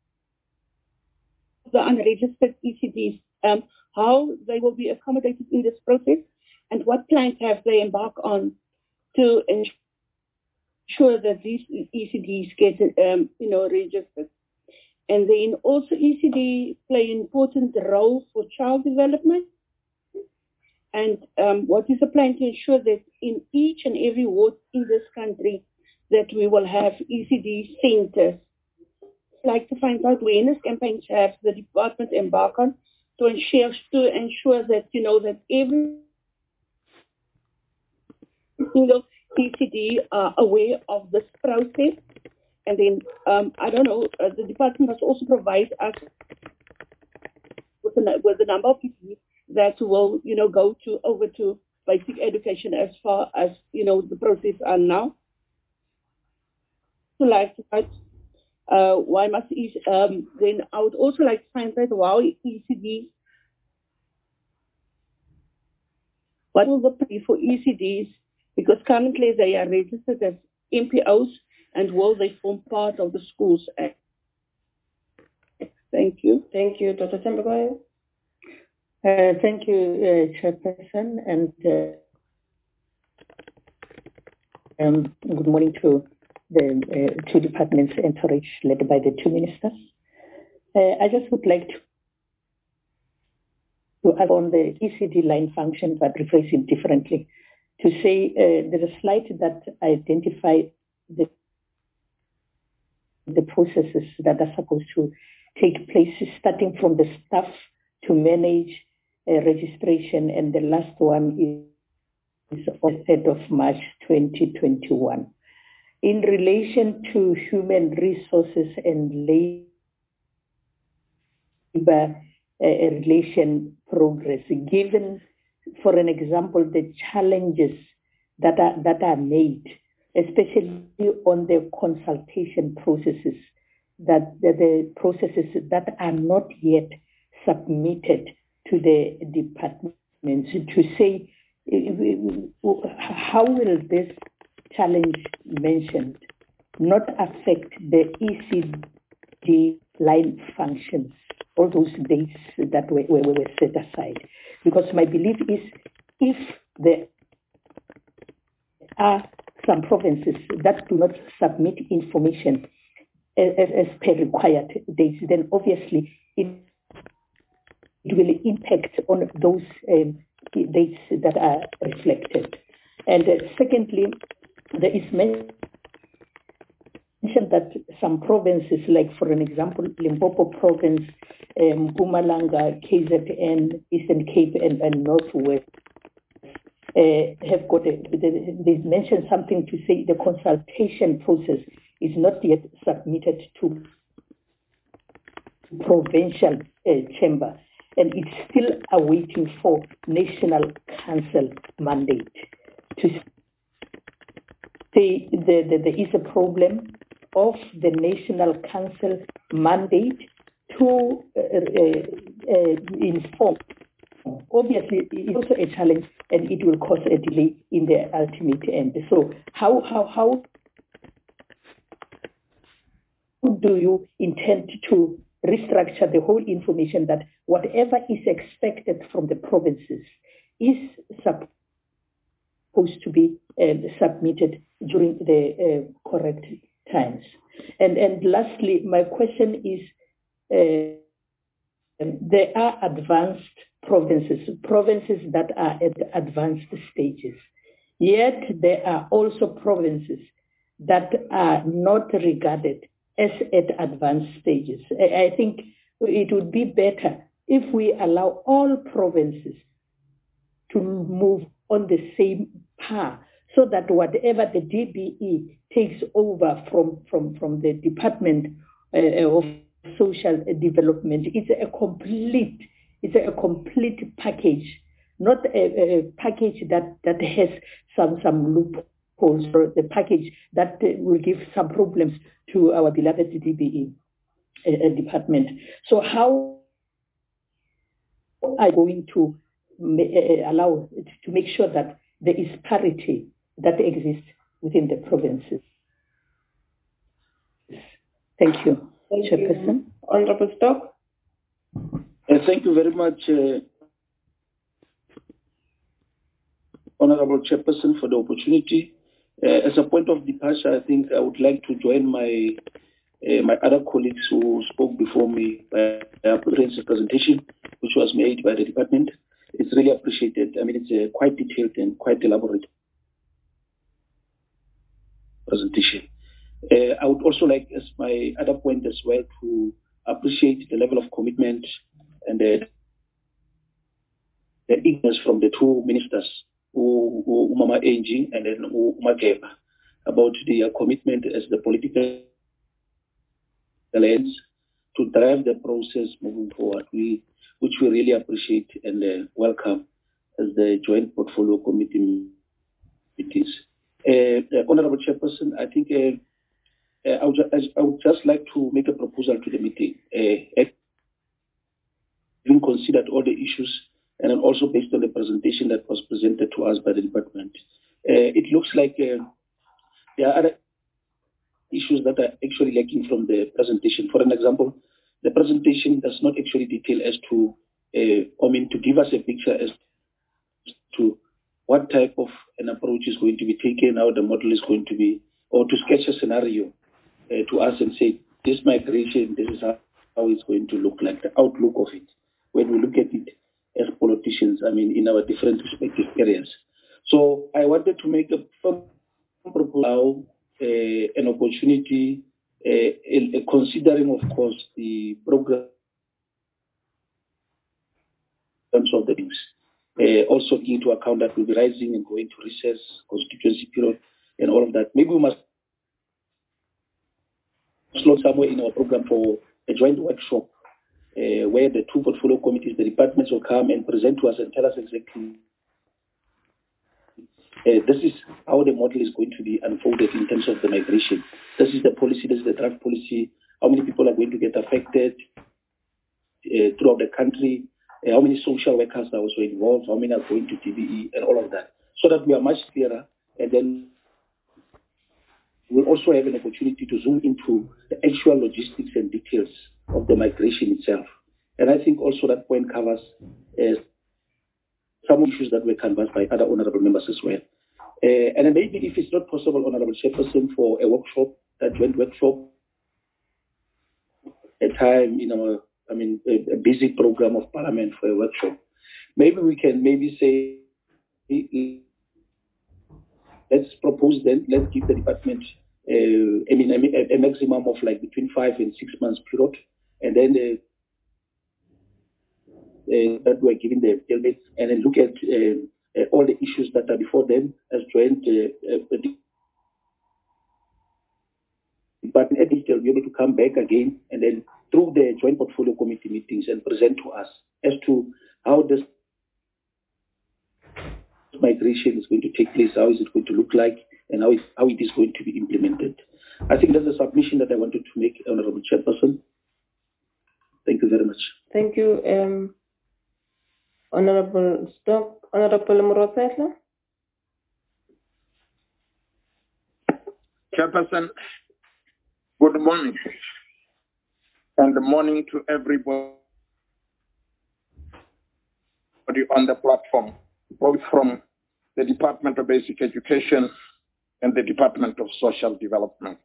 the unregistered E C Ds, um, how they will be accommodated in this process, and what plans have they embarked on to ensure that these E C Ds get, um, you know, registered. And then also E C D play an important role for child development. And um, what is the plan to ensure that in each and every ward in this country that we will have E C D centers? I'd like to find out awareness campaigns have the department embark on to ensure to ensure that you know that every single E C D are aware of this process, and then um, I don't know. Uh, the department must also provide us with the with the number of people that will you know go to over to basic education as far as you know the process are now. So like uh, why must E C D, um, then I would also like to find out why E C D. What will the pay for E C Ds? Because currently they are registered as M P Os, and will they form part of the Schools Act? Thank you. Thank you, Doctor Tembagoy. Uh, thank you, uh, Chairperson, and uh, um, good morning to the uh, two departments entourage led by the two ministers. Uh, I just would like to to add on the E C D line function, but rephrase it differently, to say uh, there's a slide that identifies the, the processes that are supposed to take place, starting from the staff to manage uh, registration, and the last one is on the third of March twenty twenty-one. In relation to human resources and labor Uh, relation progress, given, for an example, the challenges that are that are made, especially on the consultation processes, that the, the processes that are not yet submitted to the departments, to say how will this challenge mentioned not affect the E C D line functions, all those dates that were, were, were set aside. Because my belief is if there are some provinces that do not submit information as, as per required dates, then obviously it, it will impact on those um, dates that are reflected. And uh, secondly, there is mention that some provinces, like for an example, Limpopo province, um, Mpumalanga, K Z N, Eastern Cape, and, and Northwest uh, have got a, they, they mentioned something to say the consultation process is not yet submitted to provincial uh, chamber, and it's still awaiting for National Council mandate. To say that the, there is a problem of the National Council mandate to uh, uh, uh, inform. Obviously, it's also a challenge, and it will cause a delay in the ultimate end. So, how how how do you intend to restructure the whole information that whatever is expected from the provinces is supposed to be uh, submitted during the uh, correct times? And and lastly, my question is, uh, there are advanced provinces, provinces that are at advanced stages, yet there are also provinces that are not regarded as at advanced stages. I think it would be better if we allow all provinces to move on the same path, so that whatever the D B E takes over from, from, from the Department uh, of Social Development, it's a complete, it's a complete package, not a, a package that, that has some, some loopholes, or the package that will give some problems to our beloved D B E uh, department. So how are you going to uh, allow to make sure that there is parity that exists within the provinces? Thank you, Thank Chairperson. You. Honorable Stock. Uh, thank you very much, uh, Honorable Chairperson, for the opportunity. Uh, as a point of departure, I think I would like to join my uh, my other colleagues who spoke before me by a presentation, which was made by the department. It's really appreciated. I mean, it's a quite detailed and quite elaborate presentation. Uh, I would also like, as my other point as well, to appreciate the level of commitment and the the ignorance from the two ministers, Umama Enji and then Umageba, about their commitment as the political alliance to drive the process moving forward, we, which we really appreciate and uh, welcome as the Joint Portfolio Committee meetings. Uh, uh, Honorable Chairperson, I think uh, uh, I, would ju- I would just like to make a proposal to the meeting. Uh, having considered all the issues and then also based on the presentation that was presented to us by the department, uh, it looks like uh, there are other issues that are actually lacking from the presentation. For an example, the presentation does not actually detail as to, uh, I mean, to give us a picture as to what type of an approach is going to be taken, how the model is going to be, or to sketch a scenario uh, to us and say, this migration, this is how, how it's going to look like, the outlook of it, when we look at it as politicians, I mean, in our different respective areas. So I wanted to make a firm proposal, uh, an opportunity, uh, considering, of course, the program of the things. Uh, also taking into account that we'll be rising and going to recess, constituency period, and all of that. Maybe we must slot somewhere in our program for a joint workshop uh, where the two portfolio committees, the departments will come and present to us and tell us exactly uh, this is how the model is going to be unfolded in terms of the migration. This is the policy, this is the draft policy, how many people are going to get affected uh, throughout the country, Uh, how many social workers are also involved, how many are going to T B E, and all of that, so that we are much clearer. And then we'll also have an opportunity to zoom into the actual logistics and details of the migration itself. And I think also that point covers uh, some issues that were canvassed by other honorable members as well. Uh, and then maybe if it's not possible, Honorable Chairperson, for a workshop, a joint workshop, a time in our I mean, a, a busy program of Parliament for a workshop. Maybe we can maybe say, let's propose then, let's give the department, uh, I mean, a, a maximum of like between five and six months period, and then uh, uh, that we're giving the tailback, and then look at uh, uh, all the issues that are before them as joint uh, uh, but at least they'll be able to come back again and then through the joint portfolio committee meetings and present to us as to how this migration is going to take place, how is it going to look like, and how it, how it is going to be implemented. I think that's a submission that I wanted to make, Honorable Chairperson. Thank you very much. Thank you, um, Honorable Stock. Honorable Murothetla. Chairperson, good morning. And good morning to everybody on the platform, both from the Department of Basic Education and the Department of Social Development,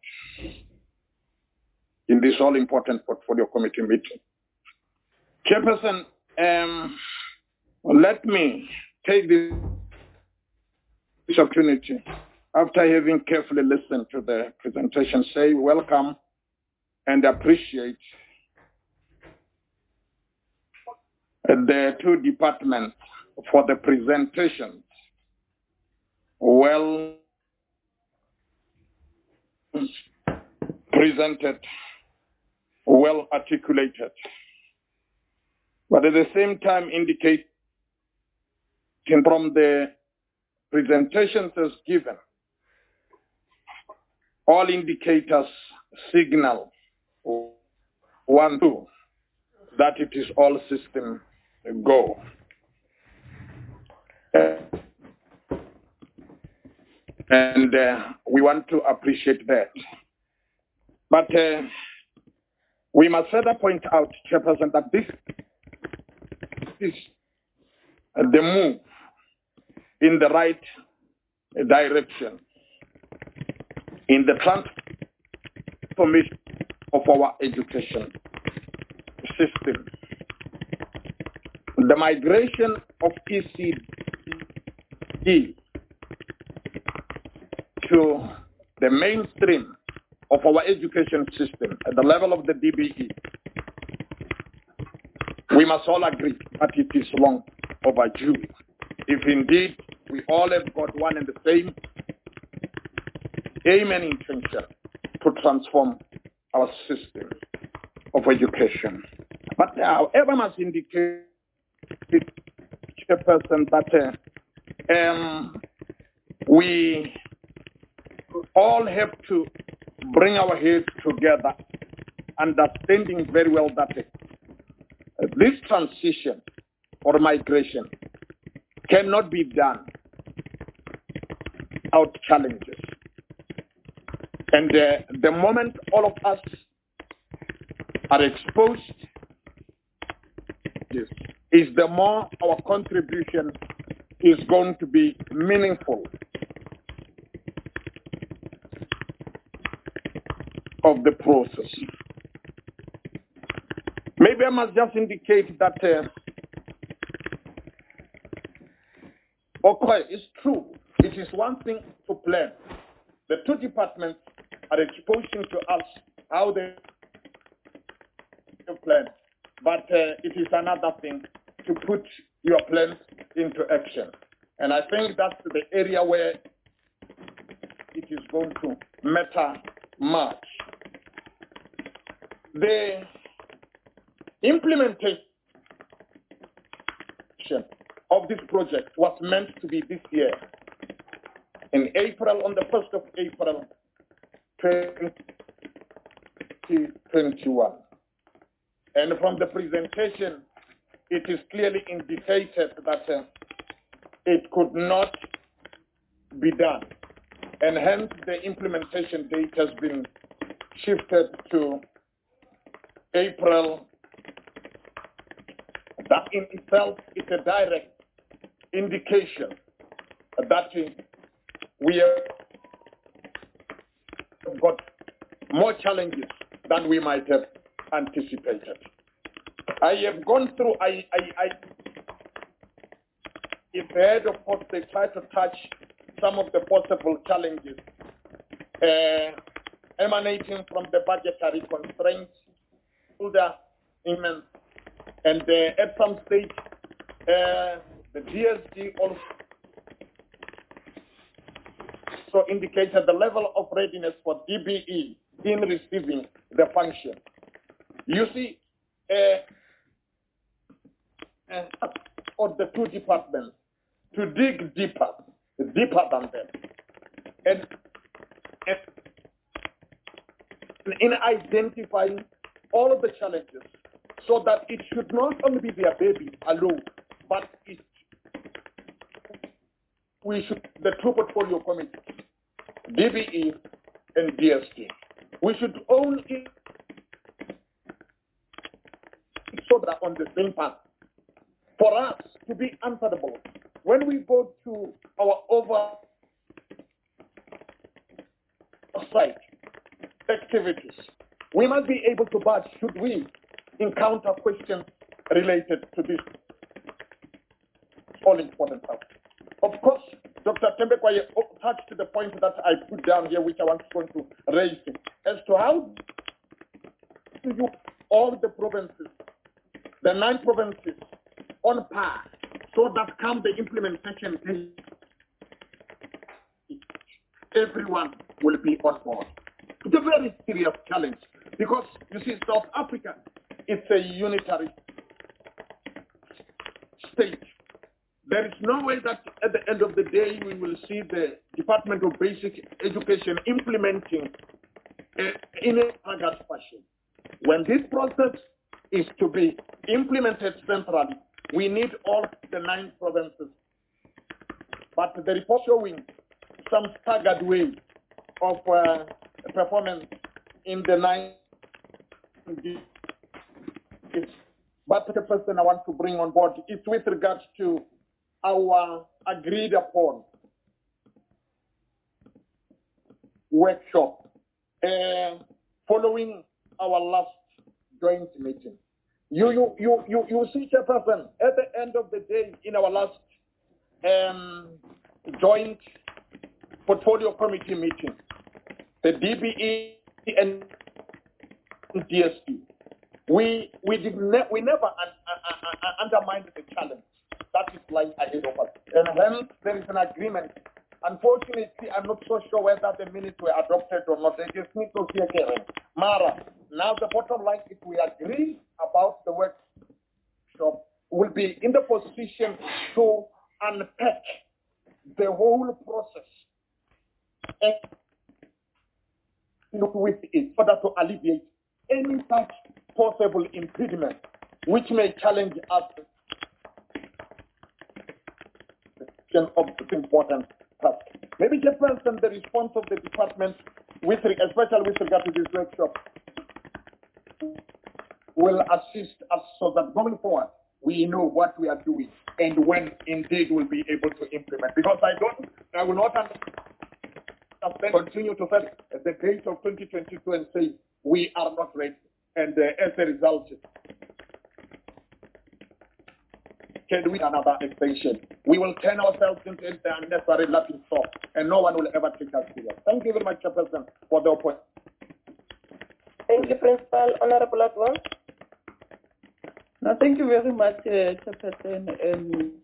in this all-important portfolio committee meeting. Chairperson, um, let me take this opportunity, after having carefully listened to the presentation, say welcome and appreciate the two departments for the presentation. Well presented, well articulated, but at the same time indicating from the presentations as given, all indicators signal one, two, that it is all system go. Uh, and uh, we want to appreciate that. But uh, we must further point out, Chairperson, that this is the move in the right direction in the transformation of our education system. The migration of E C D to the mainstream of our education system at the level of the D B E, we must all agree that it is long overdue. If indeed we all have got one and the same aim and intention to transform our system of education. But however must indicate, Chairperson, that uh, um, we all have to bring our heads together, understanding very well that uh, this transition or migration cannot be done without challenges. And uh, the moment all of us are exposed, yes, is the more our contribution is going to be meaningful of the process. Maybe I must just indicate that uh, okay, it's true. It is one thing to plan. The two departments are exposing to us how they plan, but uh, it is another thing to put your plans into action. And I think that's the area where it is going to matter much. The implementation of this project was meant to be this year. In April, on the first of April, twenty twenty-one. And from the presentation, it is clearly indicated that uh, it could not be done. And hence the implementation date has been shifted to April. That in itself is a direct indication that we have got more challenges than we might have anticipated. I have gone through, I, I, I if ahead of course they try to touch some of the possible challenges uh, emanating from the budgetary constraints, the immense, and uh, at some stage uh, the D S G also so indicated the level of readiness for D B E in receiving the function. You see, uh, uh, of the two departments to dig deeper, deeper than them, and, and in identifying all of the challenges, so that it should not only be their baby alone, but it, we should, the two portfolio committees, D B E and D S T, we should own it so that on the same path. For us to be answerable, when we go to our oversight activities, we must be able to budge should we encounter questions related to this all important topic. Of course, Doctor Tembekwaye touched the point that I put down here, which I want to raise it, as to how do you all the provinces, the nine provinces, on par, so that come the implementation, everyone will be on board. It's a very serious challenge because you see, South Africa, it's a unitary state. There is no way that at the end of the day we will see the Department of Basic Education implementing uh, in a staggered fashion. When this process is to be implemented centrally, we need all the nine provinces. But the report showing some staggered way of uh, performance in the nine. But the person I want to bring on board is with regards to our agreed upon workshop uh, following our last joint meeting. You, you, you, you, you see, Chairperson, at the end of the day, in our last um, joint portfolio committee meeting, the D B E and D S T, we we did ne we never un uh, uh, undermined the challenge. that is lying ahead of us. And hence, there is an agreement. Unfortunately, I'm not so sure whether the minutes were adopted or not. They just need to hear Karen. Mara, now the bottom line is we agree about the workshop. We'll be in the position to unpack the whole process and look with it in order to alleviate any such possible impediment which may challenge us of the important task. Maybe Chairperson, the response of the department, with especially with regard to this workshop, will assist us so that going forward we know what we are doing and when indeed we'll be able to implement. Because I don't, I will not understand, continue to say at the date of twenty twenty-two and say we are not ready, and uh, as a result, can we another extension? We will turn ourselves into the unnecessary laughing stock, and no one will ever take us serious. Thank you very much, Chairperson, for the opportunity. Thank you, Principal. Honorable Adwan. No, thank you very much, uh, Chairperson. Um,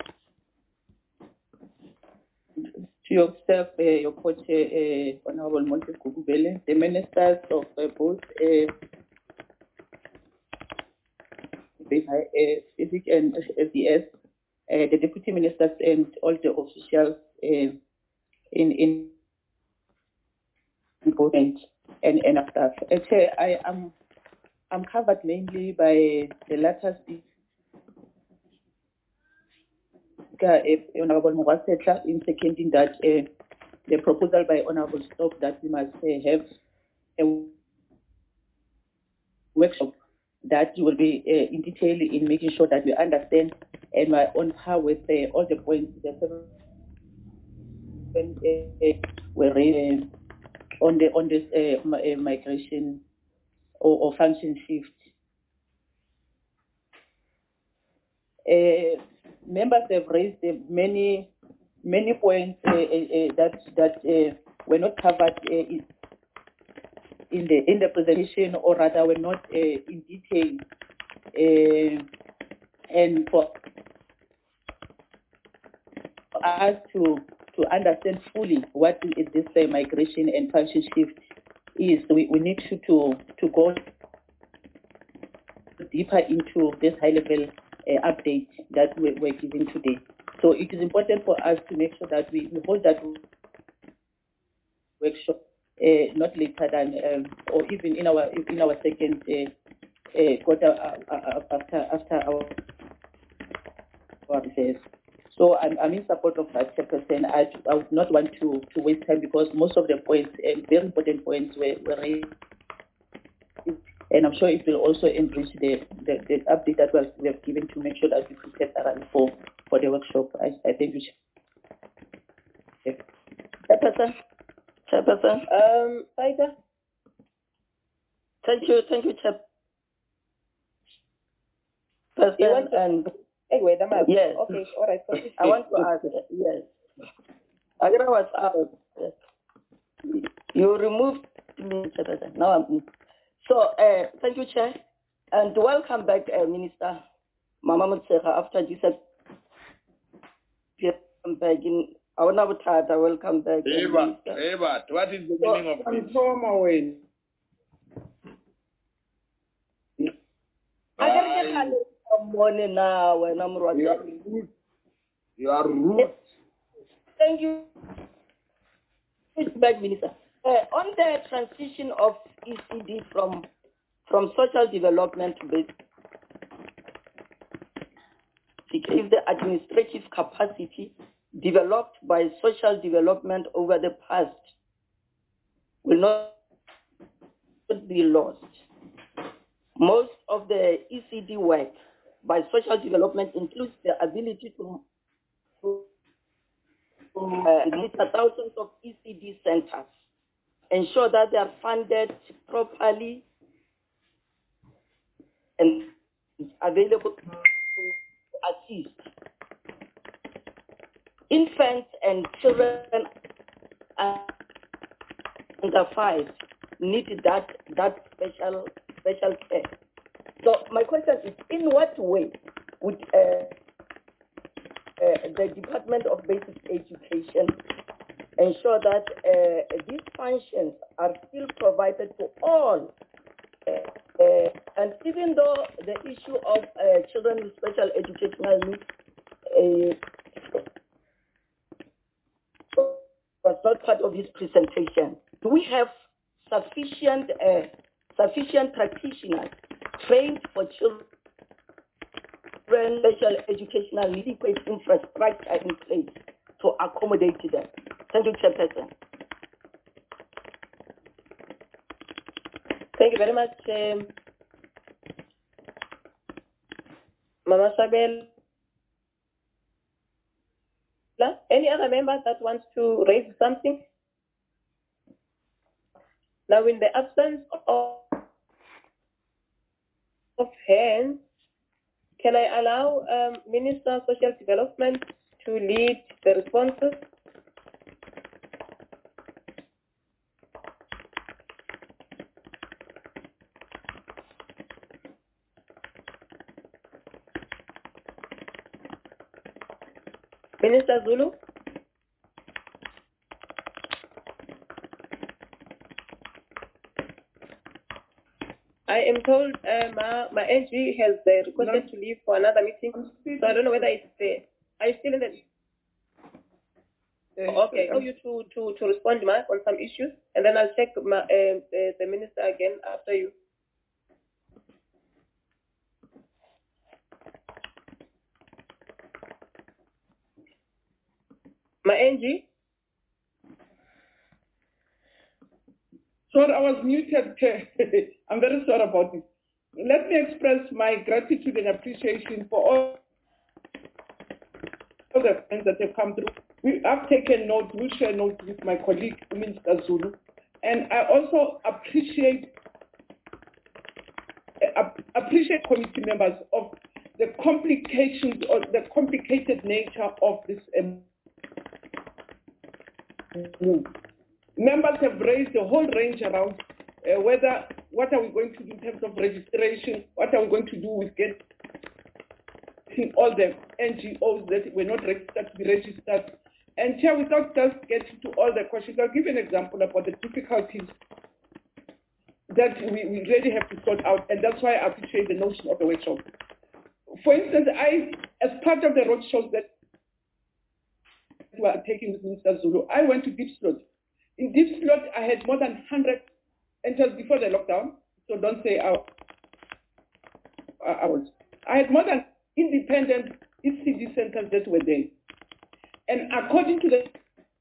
to yourself, uh, your co-chair, uh, Honorable Monty Kugubele, the ministers of uh, both uh, uh, Civic and S D S, uh, the deputy ministers, and all the officials uh, in in and and, and staff. Actually, I am I'm covered mainly by the latter speaker, uh, Honorable Morasetla, in seconding that uh, the proposal by Honorable Stock that we must uh, have a workshop that will be uh, in detail in making sure that we understand and we're on par with uh, all the points that when uh, were raised uh, on the on this uh, migration or, or function shift. Uh, members have raised uh, many many points uh, uh, uh, that that uh, were not covered uh, in, in the in the presentation, or rather were not uh, in detail. Uh, and for us to to understand fully what is this uh, migration and function shift is, we, we need to, to to go deeper into this high level uh, update that we, we're giving today. So it is important for us to make sure that we, we hold that workshop uh, not later than um, or even in our in our second uh, uh, quarter uh, after after our our affairs. So I'm, I'm in support of that, Chairperson. I, I would not want to, to waste time because most of the points, uh, very important points, were, were raised. And I'm sure it will also enrich the, the, the update that was, we have given to make sure that we prepare thoroughly for, for the workshop. I, I think we should. Chairperson? Chairperson? Um, Saida? Thank you, thank you, Chairperson. And Anyway, the map. yes. Okay, all right. So I want to ask, yes. Agra was out. Yes. You removed me, Chairperson. Now I'm in. So, uh, thank you, Chair. And welcome back, uh, Minister Mama Mutseha, after this. Welcome back in our Nabutata. Welcome back. Eva, Eva, what is the meaning of this? From away. Morning now when I'm running. You are rude. You are rude. Thank you. Back, Minister. Uh, on the transition of E C D from from social development to basic, if the administrative capacity developed by social development over the past will not be lost. Most of the E C D work by social development includes the ability to, to uh, administer thousands of E C D centers, ensure that they are funded properly and available to assist infants and children under five need that that special special care. So my question is, in what way would uh, uh, the Department of Basic Education ensure that uh, these functions are still provided to all. Uh, uh, and even though the issue of uh, children with special educational needs uh, was not part of his presentation, do we have sufficient uh, sufficient practitioners trained for children special educational needs, adequate infrastructure in place to accommodate them? Thank you, Chairperson. Thank you very much, um, Mama Sabel. Any other members that wants to raise something? Now, in the absence of, of hands, can I allow um, Minister of Social Development to lead the responses? Minister Zulu? I am told uh, my, my N G has uh, requested no. to leave for another meeting, so I don't know whether it's there. Are you still in the... Uh, okay, I want you to, to, to respond, Mark, on some issues, and then I'll check my, uh, uh, the minister again after you. My N G? Sorry, I was muted. I'm very sorry about this. Let me express my gratitude and appreciation for all the friends that have come through. We have taken note, we share notes with my colleague, Minister Zulu. And I also appreciate appreciate committee members of the complications or the complicated nature of this um, move. Members have raised a whole range around uh, whether, what are we going to do in terms of registration, what are we going to do with getting all the N G Os that were not registered to be registered. And here, without just getting to all the questions, I'll give you an example about the difficulties that we, we really have to sort out, and that's why I appreciate the notion of the workshop. For instance, I, as part of the roadshows that we are taking with Minister Zulu, I went to Diepsloot. In Diepsloot, I had more than one hundred, and it was before the lockdown, so don't say I, I was. I had more than independent E C D centers that were there. And according to the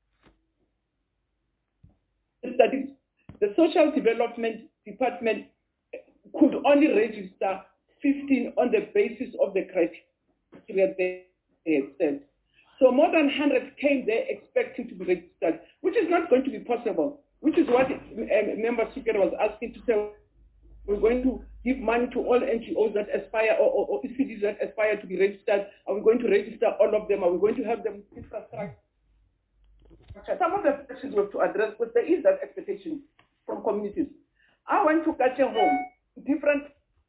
studies, the Social Development Department could only register fifteen on the basis of the criteria they had set. So more than one hundred came there expecting to be registered, which is not going to be possible, which is what um, Member Sukere was asking to say, we're going to give money to all N G Os that aspire or, or, or E C Ds that aspire to be registered. Are we going to register all of them? Are we going to have them infrastructure? Some of the questions we have to address, but there is that expectation from communities. I went to Kache Home, different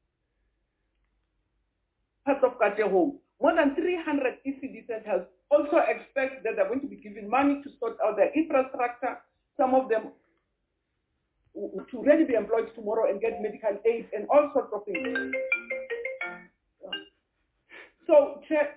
parts of Kache Home. More than three hundred E C D centers also expect that they're going to be given money to sort out their infrastructure. Some of them to really be employed tomorrow and get medical aid and all sorts of things. So, Chair,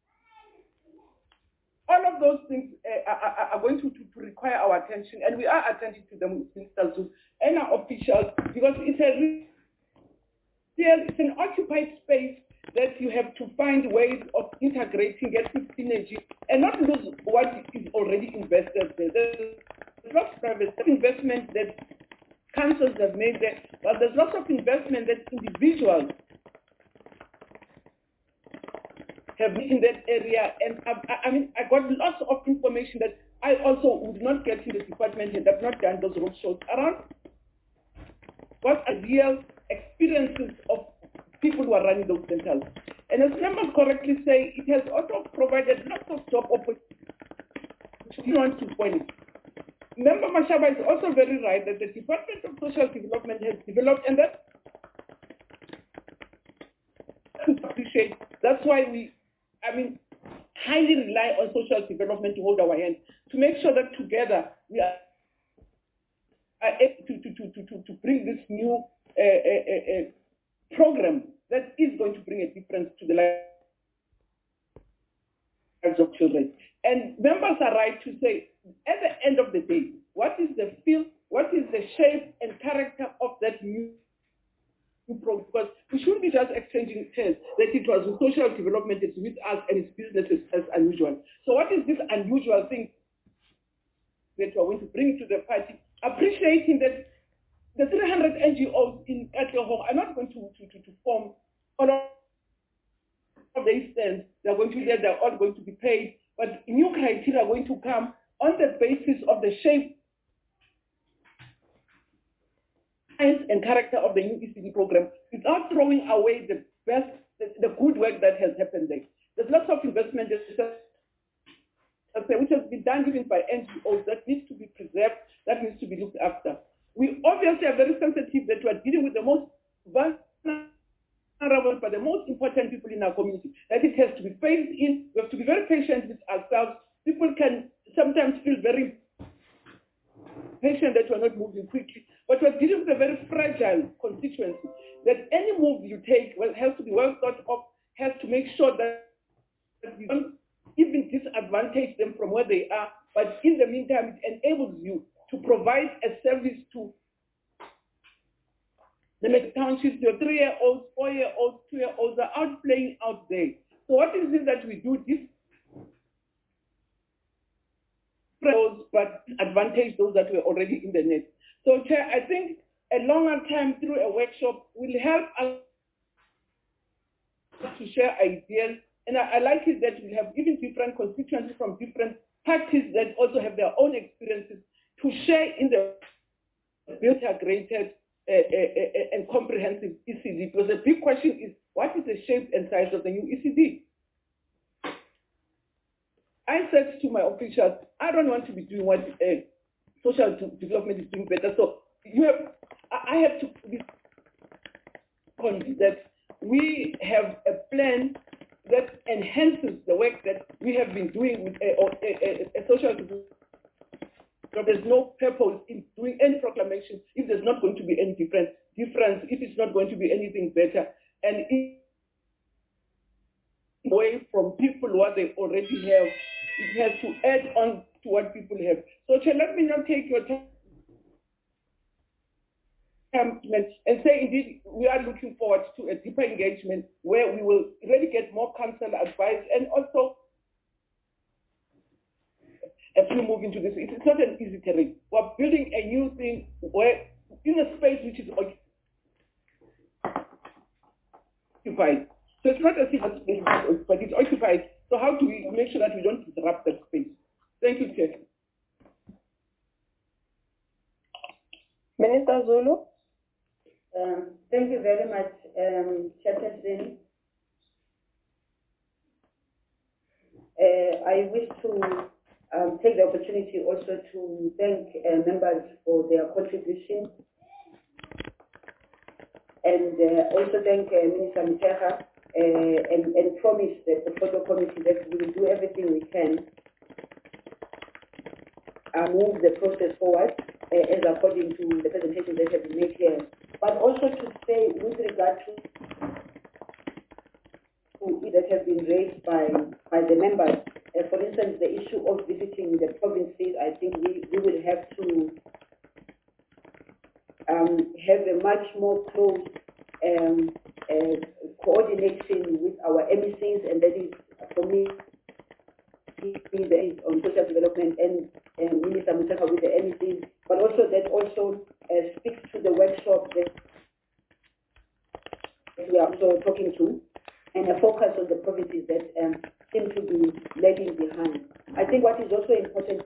all of those things uh, are, are going to, to, to require our attention, and we are attentive to them with Minister Zulu and our officials, because it's a real, it's an occupied space that you have to find ways of integrating, getting synergy, and not lose what is already invested there. There's lots of private investment that councils have made there, but there's lots of investment that individuals have made in that area. And I, I mean, I got lots of information that I also would not get in the department and have not done those roadshows around what are real experiences of people who are running those centers. And as members correctly say, it has also provided lots of job opportunities. We want to spoil it. Member Mashaba is also very right that the Department of Social Development has developed, and that I appreciate. That's why we, I mean, highly rely on social development to hold our hand, to make sure that together we are, are able to, to, to, to, to bring this new uh, uh, uh, program that is going to bring a difference to the lives of children. And members are right to say, at the end of the day, what is the feel, what is the shape and character of that new program? Because we shouldn't be just exchanging terms that it was with social development, it's with us and it's business as unusual. So what is this unusual thing that we're going to bring to the party, appreciating that the three hundred N G Os in Katlehong are not going to, to, to, to form all of the stands. They're going to be there, they're all going to be paid, but new criteria are going to come on the basis of the shape and character of the new E C D program, without throwing away the best, the, the good work that has happened there. There's lots of investment which has been done even by N G Os that needs to be preserved, that needs to be looked after. We obviously are very sensitive that we are dealing with the most vulnerable, but the most important people in our community, that it has to be phased in. We have to be very patient with ourselves. People can sometimes feel very patient that we're not moving quickly, but we're dealing with a very fragile constituency, that any move you take well, has to be well thought of, has to make sure that you don't even disadvantage them from where they are, but in the meantime, it enables you to provide a service to the townships. Your three-year-olds, four-year-olds, two-year-olds are out playing out there. So what is it that we do? This but advantage those that were already in the net. So, Chair, I think a longer time through a workshop will help us to share ideas. And I, I like it that we have even different constituencies from different parties that also have their own experiences to share in the built-integrated uh, uh, uh, and comprehensive E C D. Because the big question is, what is the shape and size of the new E C D? I said to my officials, I don't want to be doing what uh, social development is doing better. So you have, I have to be convinced that we have a plan that enhances the work that we have been doing with a, a, a, a social development. So there's no purpose in doing any proclamation if there's not going to be any difference, difference if it's not going to be anything better. And if away from people what they already have, it has to add on to what people have. So Chair, let me not take your time and say, indeed, we are looking forward to a deeper engagement where we will really get more counsel, advice, and also as we move into this. It's not an easy terrain. We're building a new thing where, in a space which is occupied. So it's not as if it's space, but it's occupied. So how do we make sure that we don't disrupt that space? Thank you, Chair. Minister Zulu. Um, thank you very much, um, Chairperson. Uh, I wish to um, take the opportunity also to thank uh, members for their contribution, and uh, also thank uh, Minister Muteka uh, and, and promise the portfolio committee that we will do everything we can uh, move the process forward uh, as according to the presentation that have been made here. But also to say with regard to that have been raised by, by the members, uh, for instance, the issue of visiting the provinces, I think we, we will have to um, have a much more close um, uh, coordination with our M E Cs, and that is, for me, that is on social development and, and Minister Muteka with the M E Cs, but also that also uh, speaks to the workshop that we are also talking to, and a focus on the provinces that um, seem to be lagging behind. I think what is also important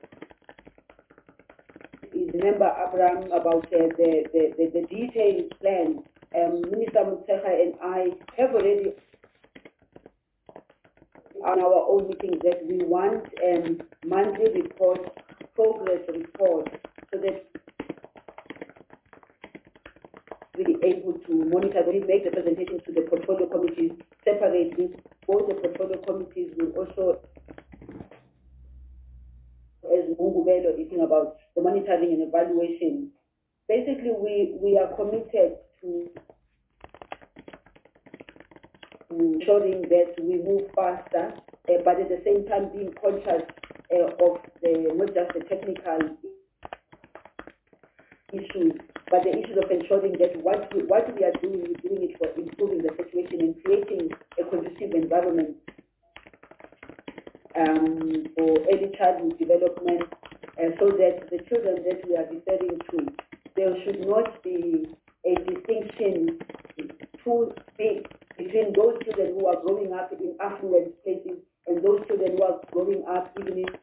is, remember, Abraham, about uh, the, the, the, the detailed plan. Um, Minister Muteka and I have already on our own meetings that we want um, monthly reports, progress reports, so that we are able to monitor, we make the presentation to the portfolio committees separately. Both the portfolio committees will also Mungubelo is talking about the monitoring and evaluation. Basically, we, we are committed to ensuring that we move faster, uh, but at the same time being conscious uh, of the, not just the technical issues, but the issues of ensuring that what we, what we are doing, we're doing it for improving the situation and creating a conducive environment um, for early childhood development, uh, so that the children that we are referring to, there should not be a distinction too big between those children who are growing up in affluent places and those children who are growing up even in,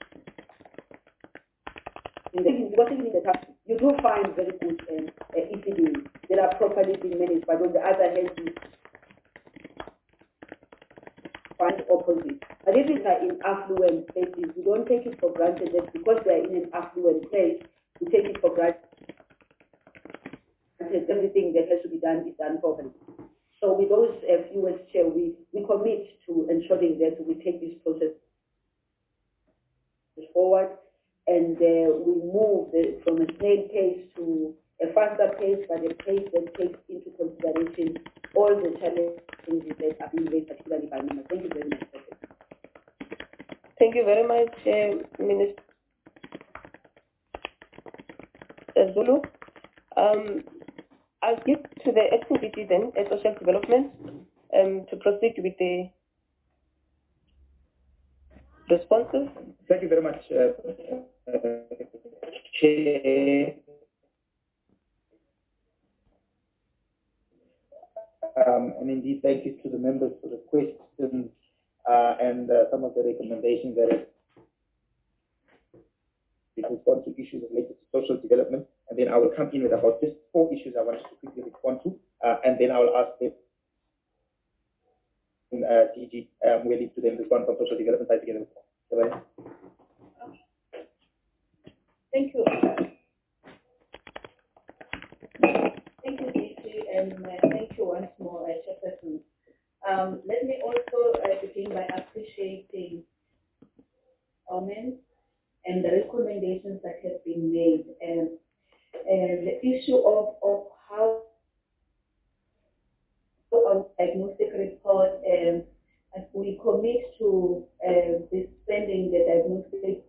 in the, because even in the country, you do find very good um, uh, E C Ds that are properly being managed, but on the other hand, you find opposite. But if it's uh, in affluent places, we don't take it for granted that because we are in an affluent place, we take it for granted everything that has to be done is done properly. So with those uh, few words, Chair, we, we commit to ensuring that we take this process forward and uh, we move the, from a snail pace to a faster pace, but a pace that takes into consideration all the challenges that are being raised, particularly by members. Thank you very much. Thank you very much, uh, Minister Zulu. Um, I'll give to the acting D G then, uh, Social Development, um, to proceed with the responses. Thank you very much, uh, uh, Chair. Um, and indeed, thank you to the members for the questions uh, and uh, some of the recommendations that have respond to issues related to social development, and then I will come in with about just four issues I want to quickly respond to, uh, and then I will ask them, uh, D G, um, really to them respond from social development side together with them. Thank you. Thank you, D G, and uh, thank you once more, uh, Chairperson. Um, let me also uh, begin by appreciating comments and the recommendations that have been made, and, and the issue of, of how our diagnostic report, um, as we commit to uh, spending the diagnostic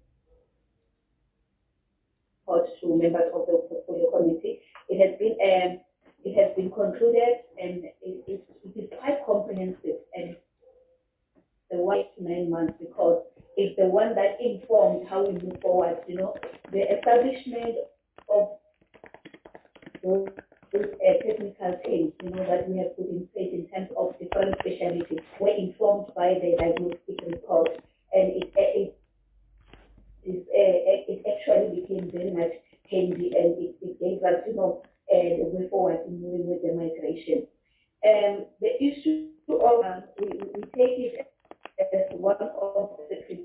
report to members of the portfolio committee. It has been um, it has been concluded, and it, it, it is quite comprehensive, and the one to nine months because it's the one that informs how we move forward. You know, the establishment of those, those uh, technical teams, you know, that we have put in place in terms of different specialties were informed by the diagnostic report, and it it, it, uh, it actually became very much handy, and it, it gave us, you know, uh, the way forward in moving with the migration. Um, the issue of um, we, we take it as one of the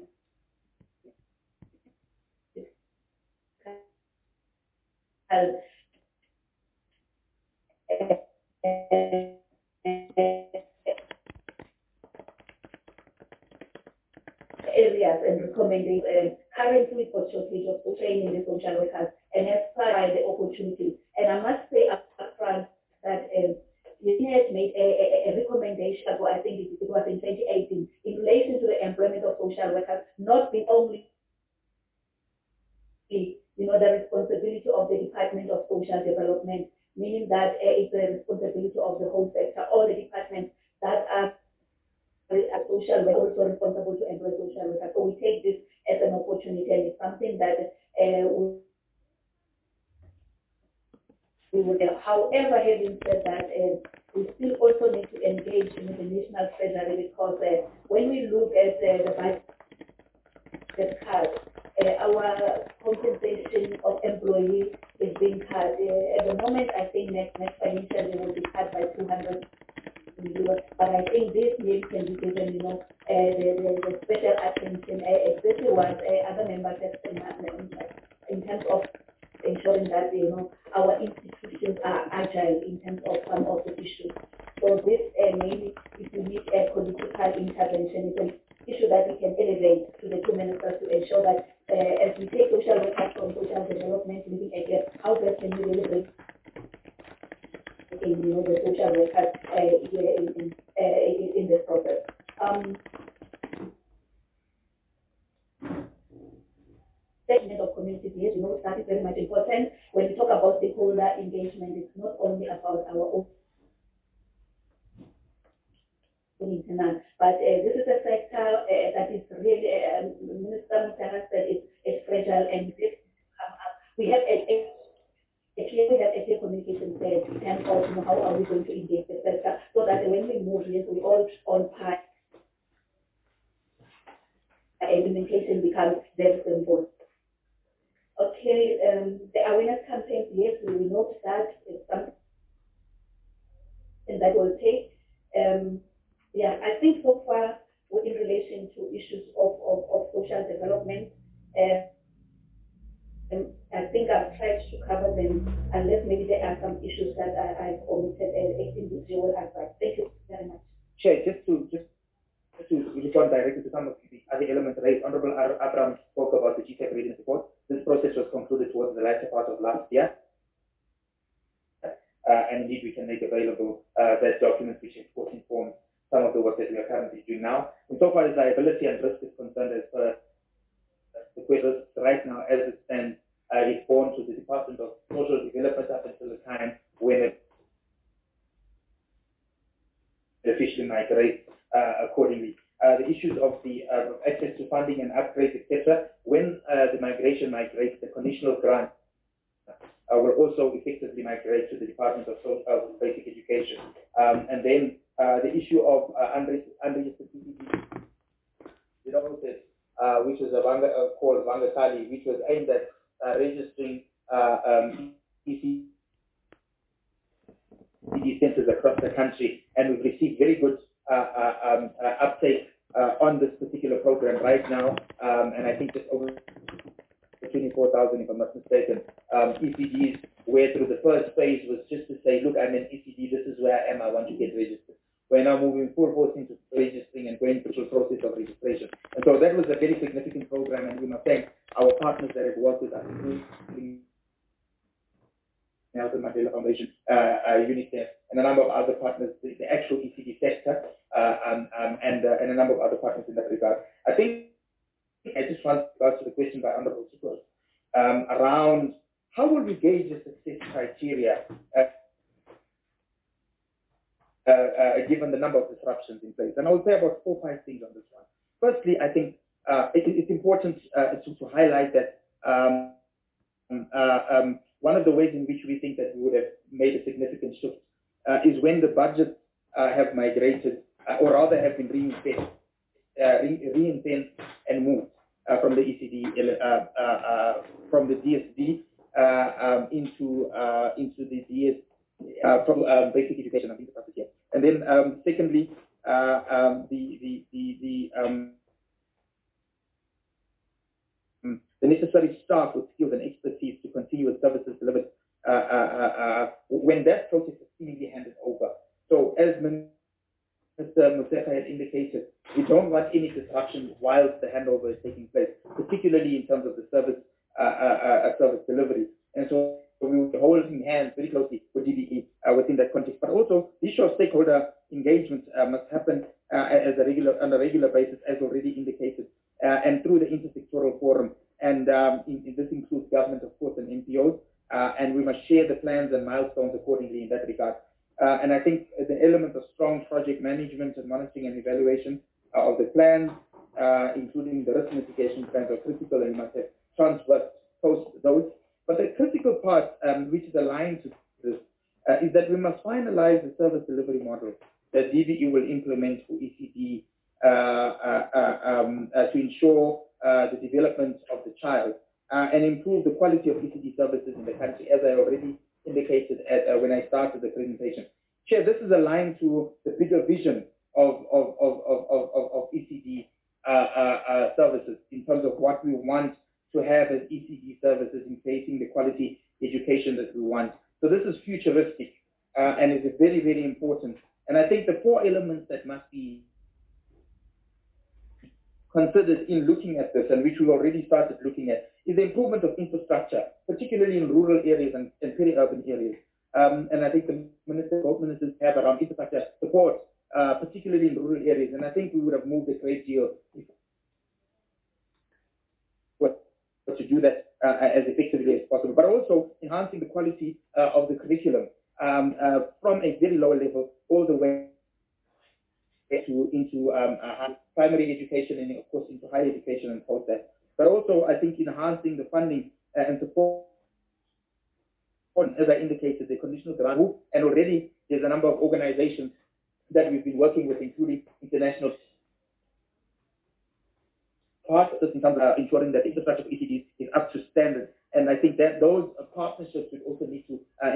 areas and recommendations. Uh, currently, for shortage of training the social workers and have tried the opportunities. And I must say up front that um, the has made a, a, a recommendation, well, I think it, it was in twenty eighteen, in relation to the employment of social workers, not being only, you know, the responsibility of the Department of Social Development, meaning that uh, it's the responsibility of the whole sector, all the departments that are social workers also responsible to employ social workers. So we take this as an opportunity, and it's something that uh, we We would, uh, however, having said that, uh, we still also need to engage in the national treasury because uh, when we look at uh, the budget cut, uh, our compensation of employees is being cut. Uh, at the moment, I think next, next financial year will be cut by two hundred million, but I think this year can be given, you know, uh, the, the, the special attention, uh, exactly what uh, other members have said in terms of ensuring that, you know, our institutions are agile in terms of some of the issues. So this uh, maybe if we need a political intervention, it's an issue that we can elevate to the two ministers to ensure that uh, as we take social workers from social development, living again, how best can we really bring in, you know, the social workers uh, here in, in, uh, in, in this process. Um, segment of community behavior, you know, that is very much important. When we talk about stakeholder engagement, it's not only about our own internal, but uh, this is a sector uh, that is really, uh, Minister Mutara said, it's, it's fragile and we have a, a, a clear, we have a clear communication there in terms of, you know, how are we going to engage the sector so that when we move, yes, we all on part. Implementation becomes very simple. Okay, um, the awareness campaigns, yes, we will note that it's something that will take. Um, yeah, I think so far, in relation to issues of, of, of social development, uh, and I think I've tried to cover them, unless maybe there are some issues that I, I've omitted and individual advice. Thank you very much. Chair, just to just to respond directly to some of the other elements raised, Honorable Abraham spoke about the G TEC readiness report. This process was concluded towards the latter part of last year. Uh, and indeed, we can make available uh, that document, which of course informs some of the work that we are currently doing now. And so far as liability and risk is concerned, as per the question right now, as it stands, uh, it's borne to the Department of Social Development up until the time when it officially migrates uh, accordingly. Uh, the issues of the uh, access to funding and upgrades, et cetera. When uh, the migration migrates, the conditional grant uh, will also effectively migrate to the Department of, Social, of Basic Education. Um, and then uh, the issue of uh, unregistered P P P, you know, uh, which was a Vanga, uh, called Vangasali, which was aimed at uh, registering uh, um, E C D centers across the country, and we've received very good uh, uh, um, uh, uptake uh, on this particular program right now, um, and I think just over twenty-four thousand, if I'm not mistaken, um, E C Ds, where through the first phase was just to say, look, I'm an E C D, this is where I am, I want to get registered. We're now moving full force into registering and going through the process of registration. And so that was a very significant program, and we must thank our partners that have worked with us, including Nelson Mandela Foundation, uh, uh, UNICEF, and a number of other partners, the, the actual E C D sector, uh, um, um, and, uh, and a number of other partners in that regard. I think I just want to answer the question by Honorable Sukos um, around how will we gauge the success criteria uh, uh, uh, given the number of disruptions in place. And I will say about four or five things on this one. Firstly, I think uh, it, it's important uh, to, to highlight that um, uh, um, one of the ways in which we think that we would have made a significant shift uh, is when the budgets uh, have migrated, uh, or rather have been reinvested, uh, re and moved uh, from the E C D, uh, uh, uh, from the D S D uh, um, into uh, into the D S, uh, from uh, basic education. I think that's it. And then, um, secondly, uh, um, the the the the um, the necessary staff with skills and expertise to continue with services delivered uh, uh, uh, when that process is seemingly handed over. So as Mister Motsepe had indicated, we don't want any disruption whilst the handover is taking place, particularly in terms of the service uh, uh, uh, service delivery. And so we will be holding hands very closely with D D E uh, within that context. But also, the issue of stakeholder engagement uh, must happen uh, as a regular, on a regular basis, as already indicated, uh, and through the intersectoral forum. And um, in, in this includes government, of course, and N P Os. Uh, and we must share the plans and milestones accordingly in that regard. Uh, and I think the element of strong project management and monitoring and evaluation uh, of the plans, uh, including the risk mitigation plans, are critical, and we must have transversed post those. But the critical part, um, which is aligned to this, uh, is that we must finalize the service delivery model that D V E will implement for E C D uh, uh, uh, um, uh, to ensure uh, the development of the child uh, and improve the quality of E C D services in the country, as I already indicated at, uh, when I started the presentation. Chair, this is aligned to the bigger vision of, of, of, of, of, of E C D uh, uh, uh, services in terms of what we want to have as E C D services in creating the quality education that we want. So this is futuristic uh, and is very, very important. And I think the four elements that must be considered in looking at this, and which we've already started looking at, is the improvement of infrastructure, particularly in rural areas and, and peri-urban areas. Um, and I think the minister, both ministers have around infrastructure support, uh, particularly in rural areas. And I think we would have moved a great deal if to do that uh, as effectively as possible, but also enhancing the quality uh, of the curriculum um, uh, from a very low level all the way to, into um, uh, primary education and, of course, into higher education and post that. But also, I think, enhancing the funding uh, and support, as I indicated, the conditional grant group, and already there's a number of organizations that we've been working with, including international part of this in terms of uh, ensuring that the infrastructure of E C Ds is up to standard. And I think that those uh, partnerships would also need to uh,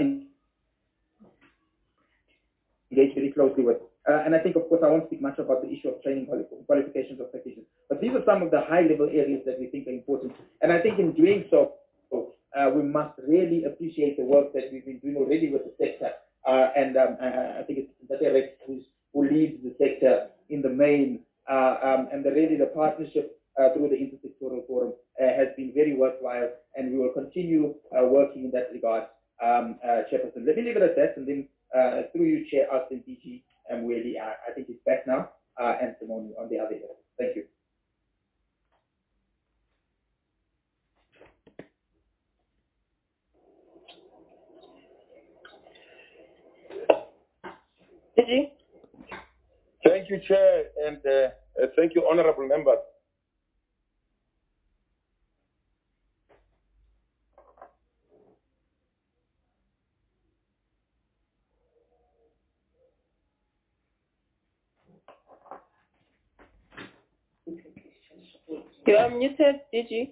engage very closely with. Uh, and I think, of course, I won't speak much about the issue of training quali qualifications of practitioners. But these are some of the high-level areas that we think are important. And I think in doing so, uh, we must really appreciate the work that we've been doing already with the sector. Uh, and um, uh, I think it's Ntate Rex who's, who leads the sector in the main. Uh, um, and the, really the partnership Uh, through the Intersectoral Forum uh, has been very worthwhile, and we will continue uh, working in that regard, um, uh, Chairperson. Let me leave it at that, and then uh, through you, Chair, Austin D G, and Willie, uh, I think he's back now, uh, and Simone on the other end. Thank you. D G? Thank you, Chair, and uh, uh, thank you, honorable members. You are muted, D G.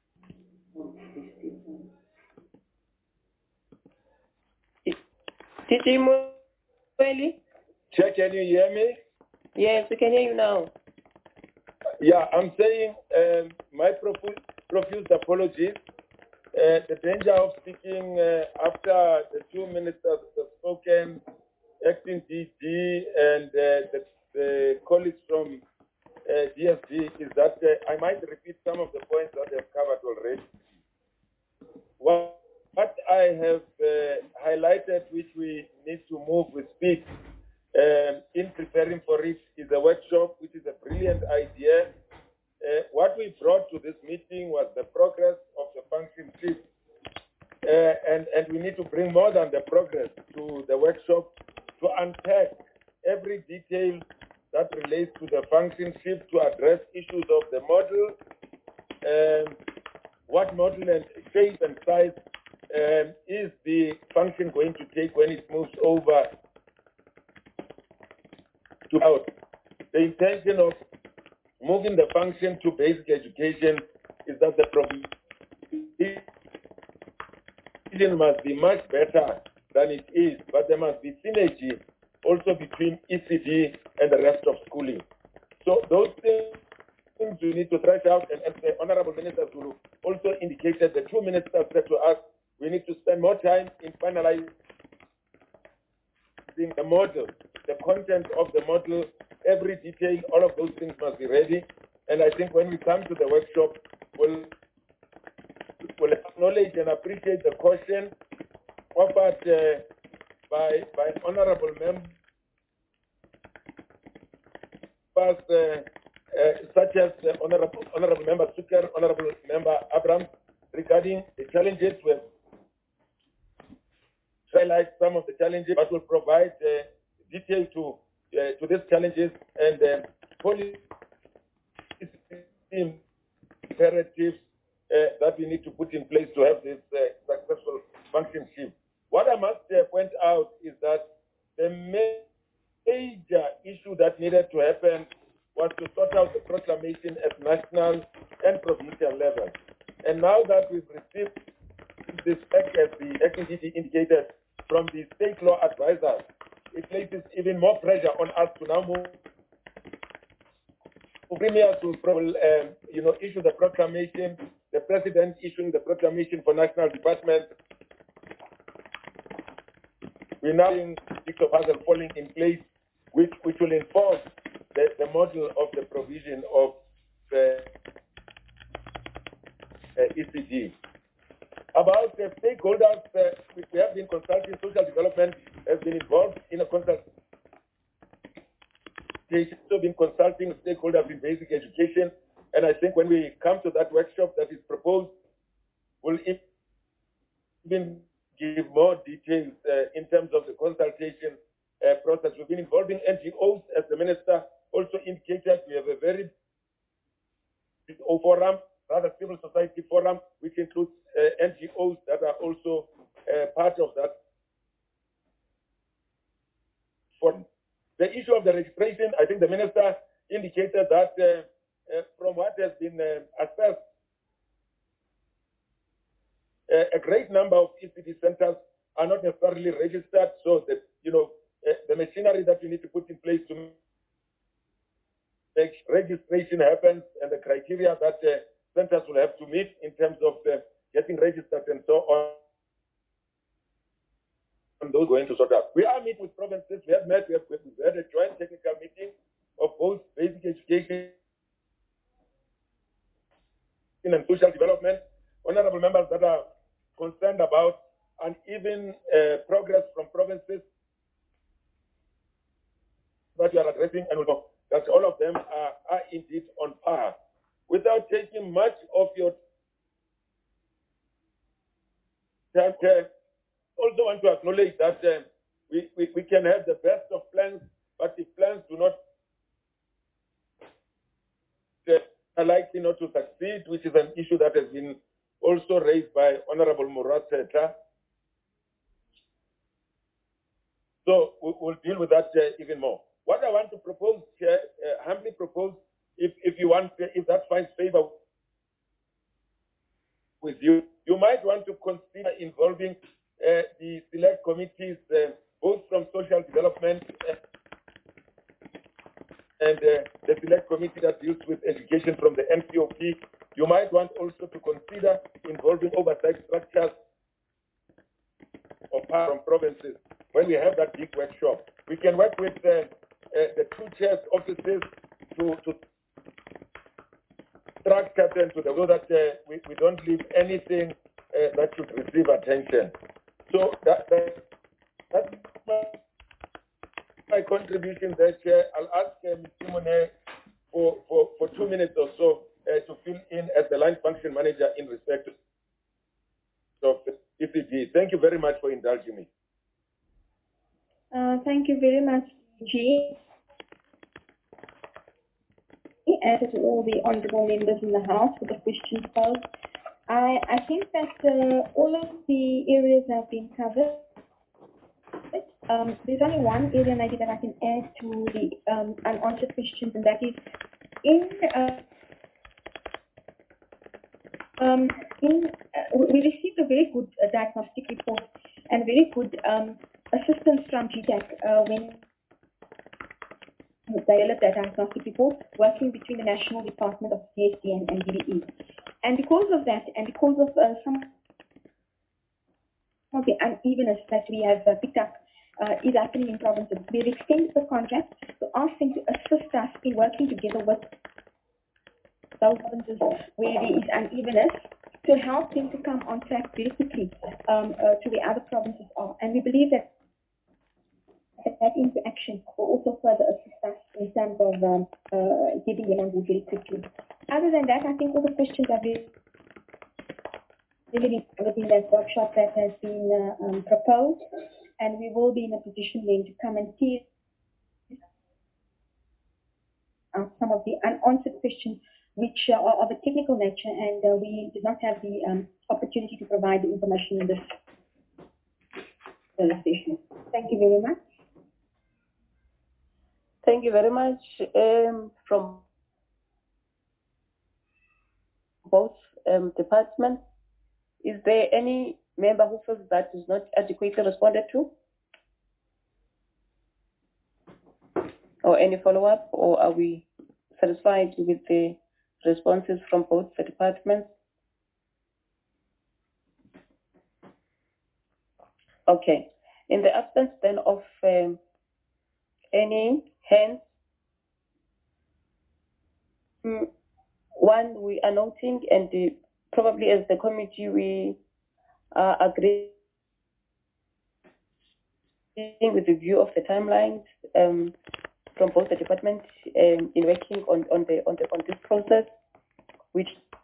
D G Mweli? Chair, can you hear me? Yes, we can hear you now. Yeah, I'm saying um, my profuse, profuse apologies. Uh, the danger of speaking uh, after the two ministers have spoken, acting D G and uh, the, the colleagues from uh, D S D, is that uh, I might repeat some of the points that they've covered already. What, what I have uh, highlighted, which we need to move with speed um, in preparing for it, is a workshop, which is a brilliant idea. Uh, what we brought to this meeting was the progress of the function shift. Uh, and, and we need to bring more than the progress to the workshop to unpack every detail that relates to the function shift, to address issues of the model, um, what model and shape and size um, is the function going to take when it moves over to out. The intention of moving the function to basic education is that the provision must be much better than it is, but there must be synergy also between E C D and the rest of schooling. So those things we need to thresh out, and as the Honorable Minister Zulu also indicated, the two ministers said to us, we need to spend more time in finalizing the model, the content of the model, every detail, all of those things must be ready. And I think when we come to the workshop, we'll, we'll acknowledge and appreciate the caution offered uh, by, by honorable members, uh, uh, such as uh, honorable, honorable member Suker, honorable member Abraham, regarding the challenges. We'll highlight some of the challenges, but will provide uh, detail to uh, to these challenges and uh, policy imperatives uh, that we need to put in place to have this uh, successful function shift. What I must uh, point out is that the major issue that needed to happen was to sort out the proclamation at national and provincial level. And now that we've received this back, as the acting D G indicated, from the state law advisors, it places even more pressure on us to now move Premier to um, you know, issue the proclamation, the president issuing the proclamation for national department. We're now in six of us are falling in place, which, which will inform the, the model of the provision of uh, uh, E C D. About the stakeholders, uh, we we have been consulting. Social development has been involved in a consultation. They've also been consulting stakeholders in basic education. And I think when we come to that workshop that is proposed, we'll even give more details uh, in terms of the consultation uh, process. We've been involving N G Os, as the minister also indicated. We have a very big forum, rather civil society forum, which includes uh, N G Os that are also uh, part of that forum. The issue of the registration, I think the minister indicated that uh, uh, from what has been uh, assessed, uh, a great number of E C D centers are not necessarily registered. So that, you know, uh, the machinery that you need to put in place to make registration happens and the criteria that uh, centers will have to meet in terms of uh, getting registered and so on. And those going to sort out. We are meeting with provinces. We have met. We have, we have had a joint technical meeting of both basic education and social development. Honorable members that are concerned about uneven uh, progress from provinces that you are addressing, and we know that all of them are, are indeed on par. Without taking much of your time, uh, also want to acknowledge that uh, we, we, we can have the best of plans, but if plans do not uh, are likely not to succeed, which is an issue that has been also raised by Honorable Murat Setla. So we, we'll deal with that uh, even more. What I want to propose, uh, uh, humbly propose, if, if you want, uh, if that finds favor with you, you might want to consider involving uh, the select committees, uh, both from social development uh, and uh, the select committee that deals with education from the N C O P. You might want also to consider involving oversight structures of power from provinces. When we have that big workshop, we can work with uh, uh, the two chairs offices to, to structure them to the way that uh, we, we don't leave anything uh, that should receive attention. So that, that, that's my, my contribution there, Chair. I'll ask uh, Miz Simone for, for, for two minutes or so uh, to fill in as the line function manager in respect of E C D. Thank you very much for indulging me. Uh, thank you very much, G. And to all the honourable members in the House for the questions posed. I, I think that uh, all of the areas have been covered. Um, there's only one area maybe that I can add to the um, unanswered questions, and that is in uh, um, in uh, we received a very good uh, diagnostic report and very good um, assistance from G T A C uh, when they developed that diagnostic report, working between the National Department of C S D and, and D D E. And because of that, and because of uh, some of the unevenness that we have uh, picked up uh, is happening in provinces, we've extended the contract to ask them to assist us in working together with those provinces where there is unevenness to help them to come on track very quickly um, uh, to where other provinces are. And we believe that that interaction will also further assist us in terms of um, uh, getting them on board very quickly. Other than that, I think all the questions are very really within that workshop that has been uh, um, proposed, and we will be in a position then to come and see uh, some of the unanswered questions which uh, are of a technical nature, and uh, we did not have the um, opportunity to provide the information in this session. Thank you very much. Thank you very much. Um, from both um, departments, is there any member who feels that is not adequately responded to? Or any follow-up? Or are we satisfied with the responses from both the departments? Okay. In the absence then of um, any hands, mm, one, we are noting, and uh, probably as the committee, we are agreeing with the view of the timelines um, from both the departments um, in working on, on, the, on, the, on this process, which,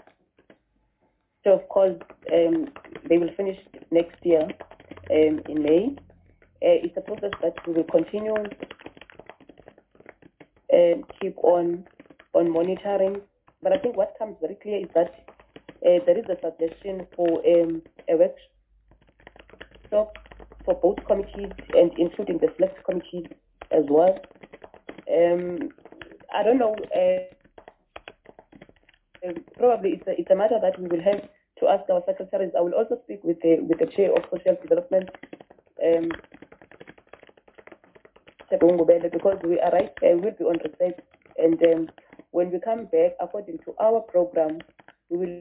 of course, um, they will finish next year um, in May. Uh, it's a process that we will continue and uh, keep on on monitoring. But I think what comes very clear is that uh, there is a suggestion for um, a workshop for both committees and including the select committees as well. Um, I don't know. Uh, uh, probably it's a, it's a matter that we will have to ask our secretaries. I will also speak with the with the chair of social development. Um, because we are right, uh, we'll be on research, and um, when we come back, according to our program, we will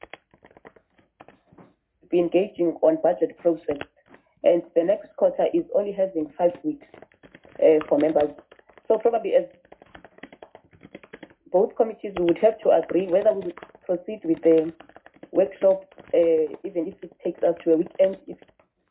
be engaging on budget process, and the next quarter is only having five weeks uh, for members. So probably as both committees, we would have to agree whether we would proceed with the workshop, uh, even if it takes us to a weekend, if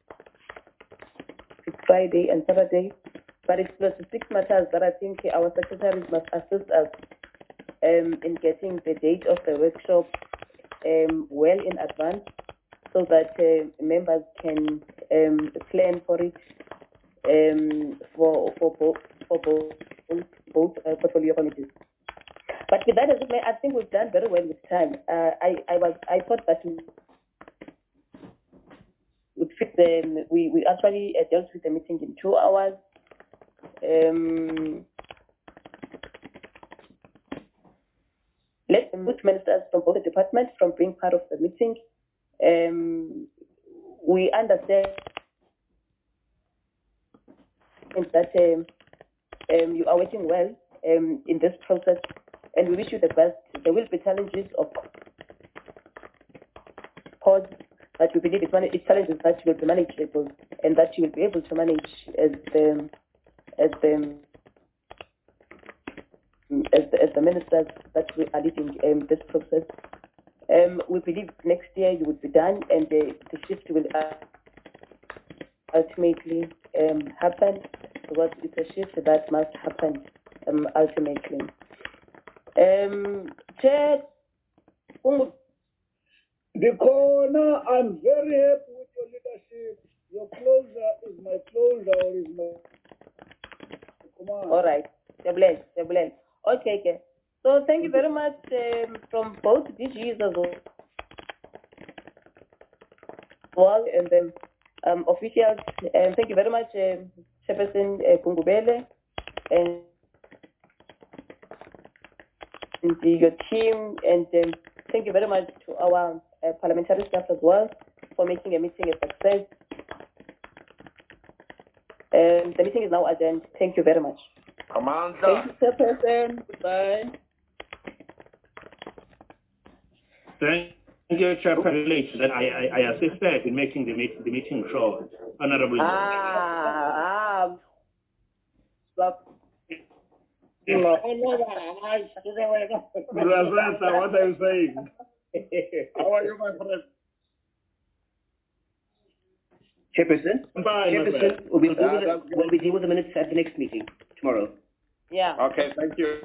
it's Friday and Saturday. But it's specific matters that I think our secretaries must assist us um, in getting the date of the workshop um, well in advance, so that uh, members can um, plan for it um, for for both for both both uh, portfolio committees. But with that as it may, I think we've done very well with time. Uh, I I was I thought that we would fit the we we actually uh, dealt with the meeting in two hours. Um, let's put ministers from both the departments from being part of the meeting. Um, we understand that um, um, you are working well um, in this process, and we wish you the best. There will be challenges, of course, but we believe it's, man- it's challenges that will be manageable and that you will be able to manage as the as the as the, as the ministers that we are leading um, this process. Um, we believe next year you will be done, and the, the shift will uh, ultimately um, happen, because it's a shift that must happen um, ultimately. Um, Chair, the corner, I'm very happy with your leadership. Your closure is my closure, or is my command. All right, you're blessed, you're blessed. Okay, okay. So thank you very much um, from both D Gs as well, and then um, officials. And thank you very much, um, Chairperson uh, Pungubele, and, and your team, and um, thank you very much to our uh, parliamentary staff as well for making a meeting a success. Um, the meeting is now adjourned. Thank you very much. Commander. Thank you, Chairperson. Bye. Thank you, Chairperson. That I, I, I assisted in making the, meet, the meeting short. Honorable. Ah, ah. Razeta, what are you saying? How are you, my friend? Chairperson, Fine, Chairperson, we'll deal, Yeah, with the, we'll be dealing with the minutes at the next meeting tomorrow. Yeah. Okay, thank you.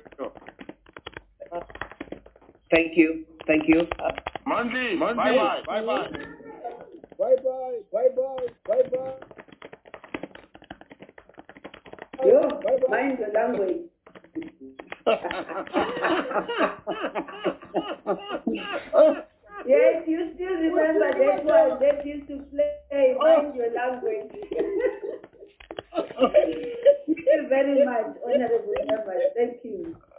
Thank you. Thank you. Monday, Monday. bye-bye, bye-bye. Bye-bye, bye-bye, bye-bye. Yo, mind the language. Yes, you still remember that one that used to play, mind your language. Thank you very much, honorable members. Thank you.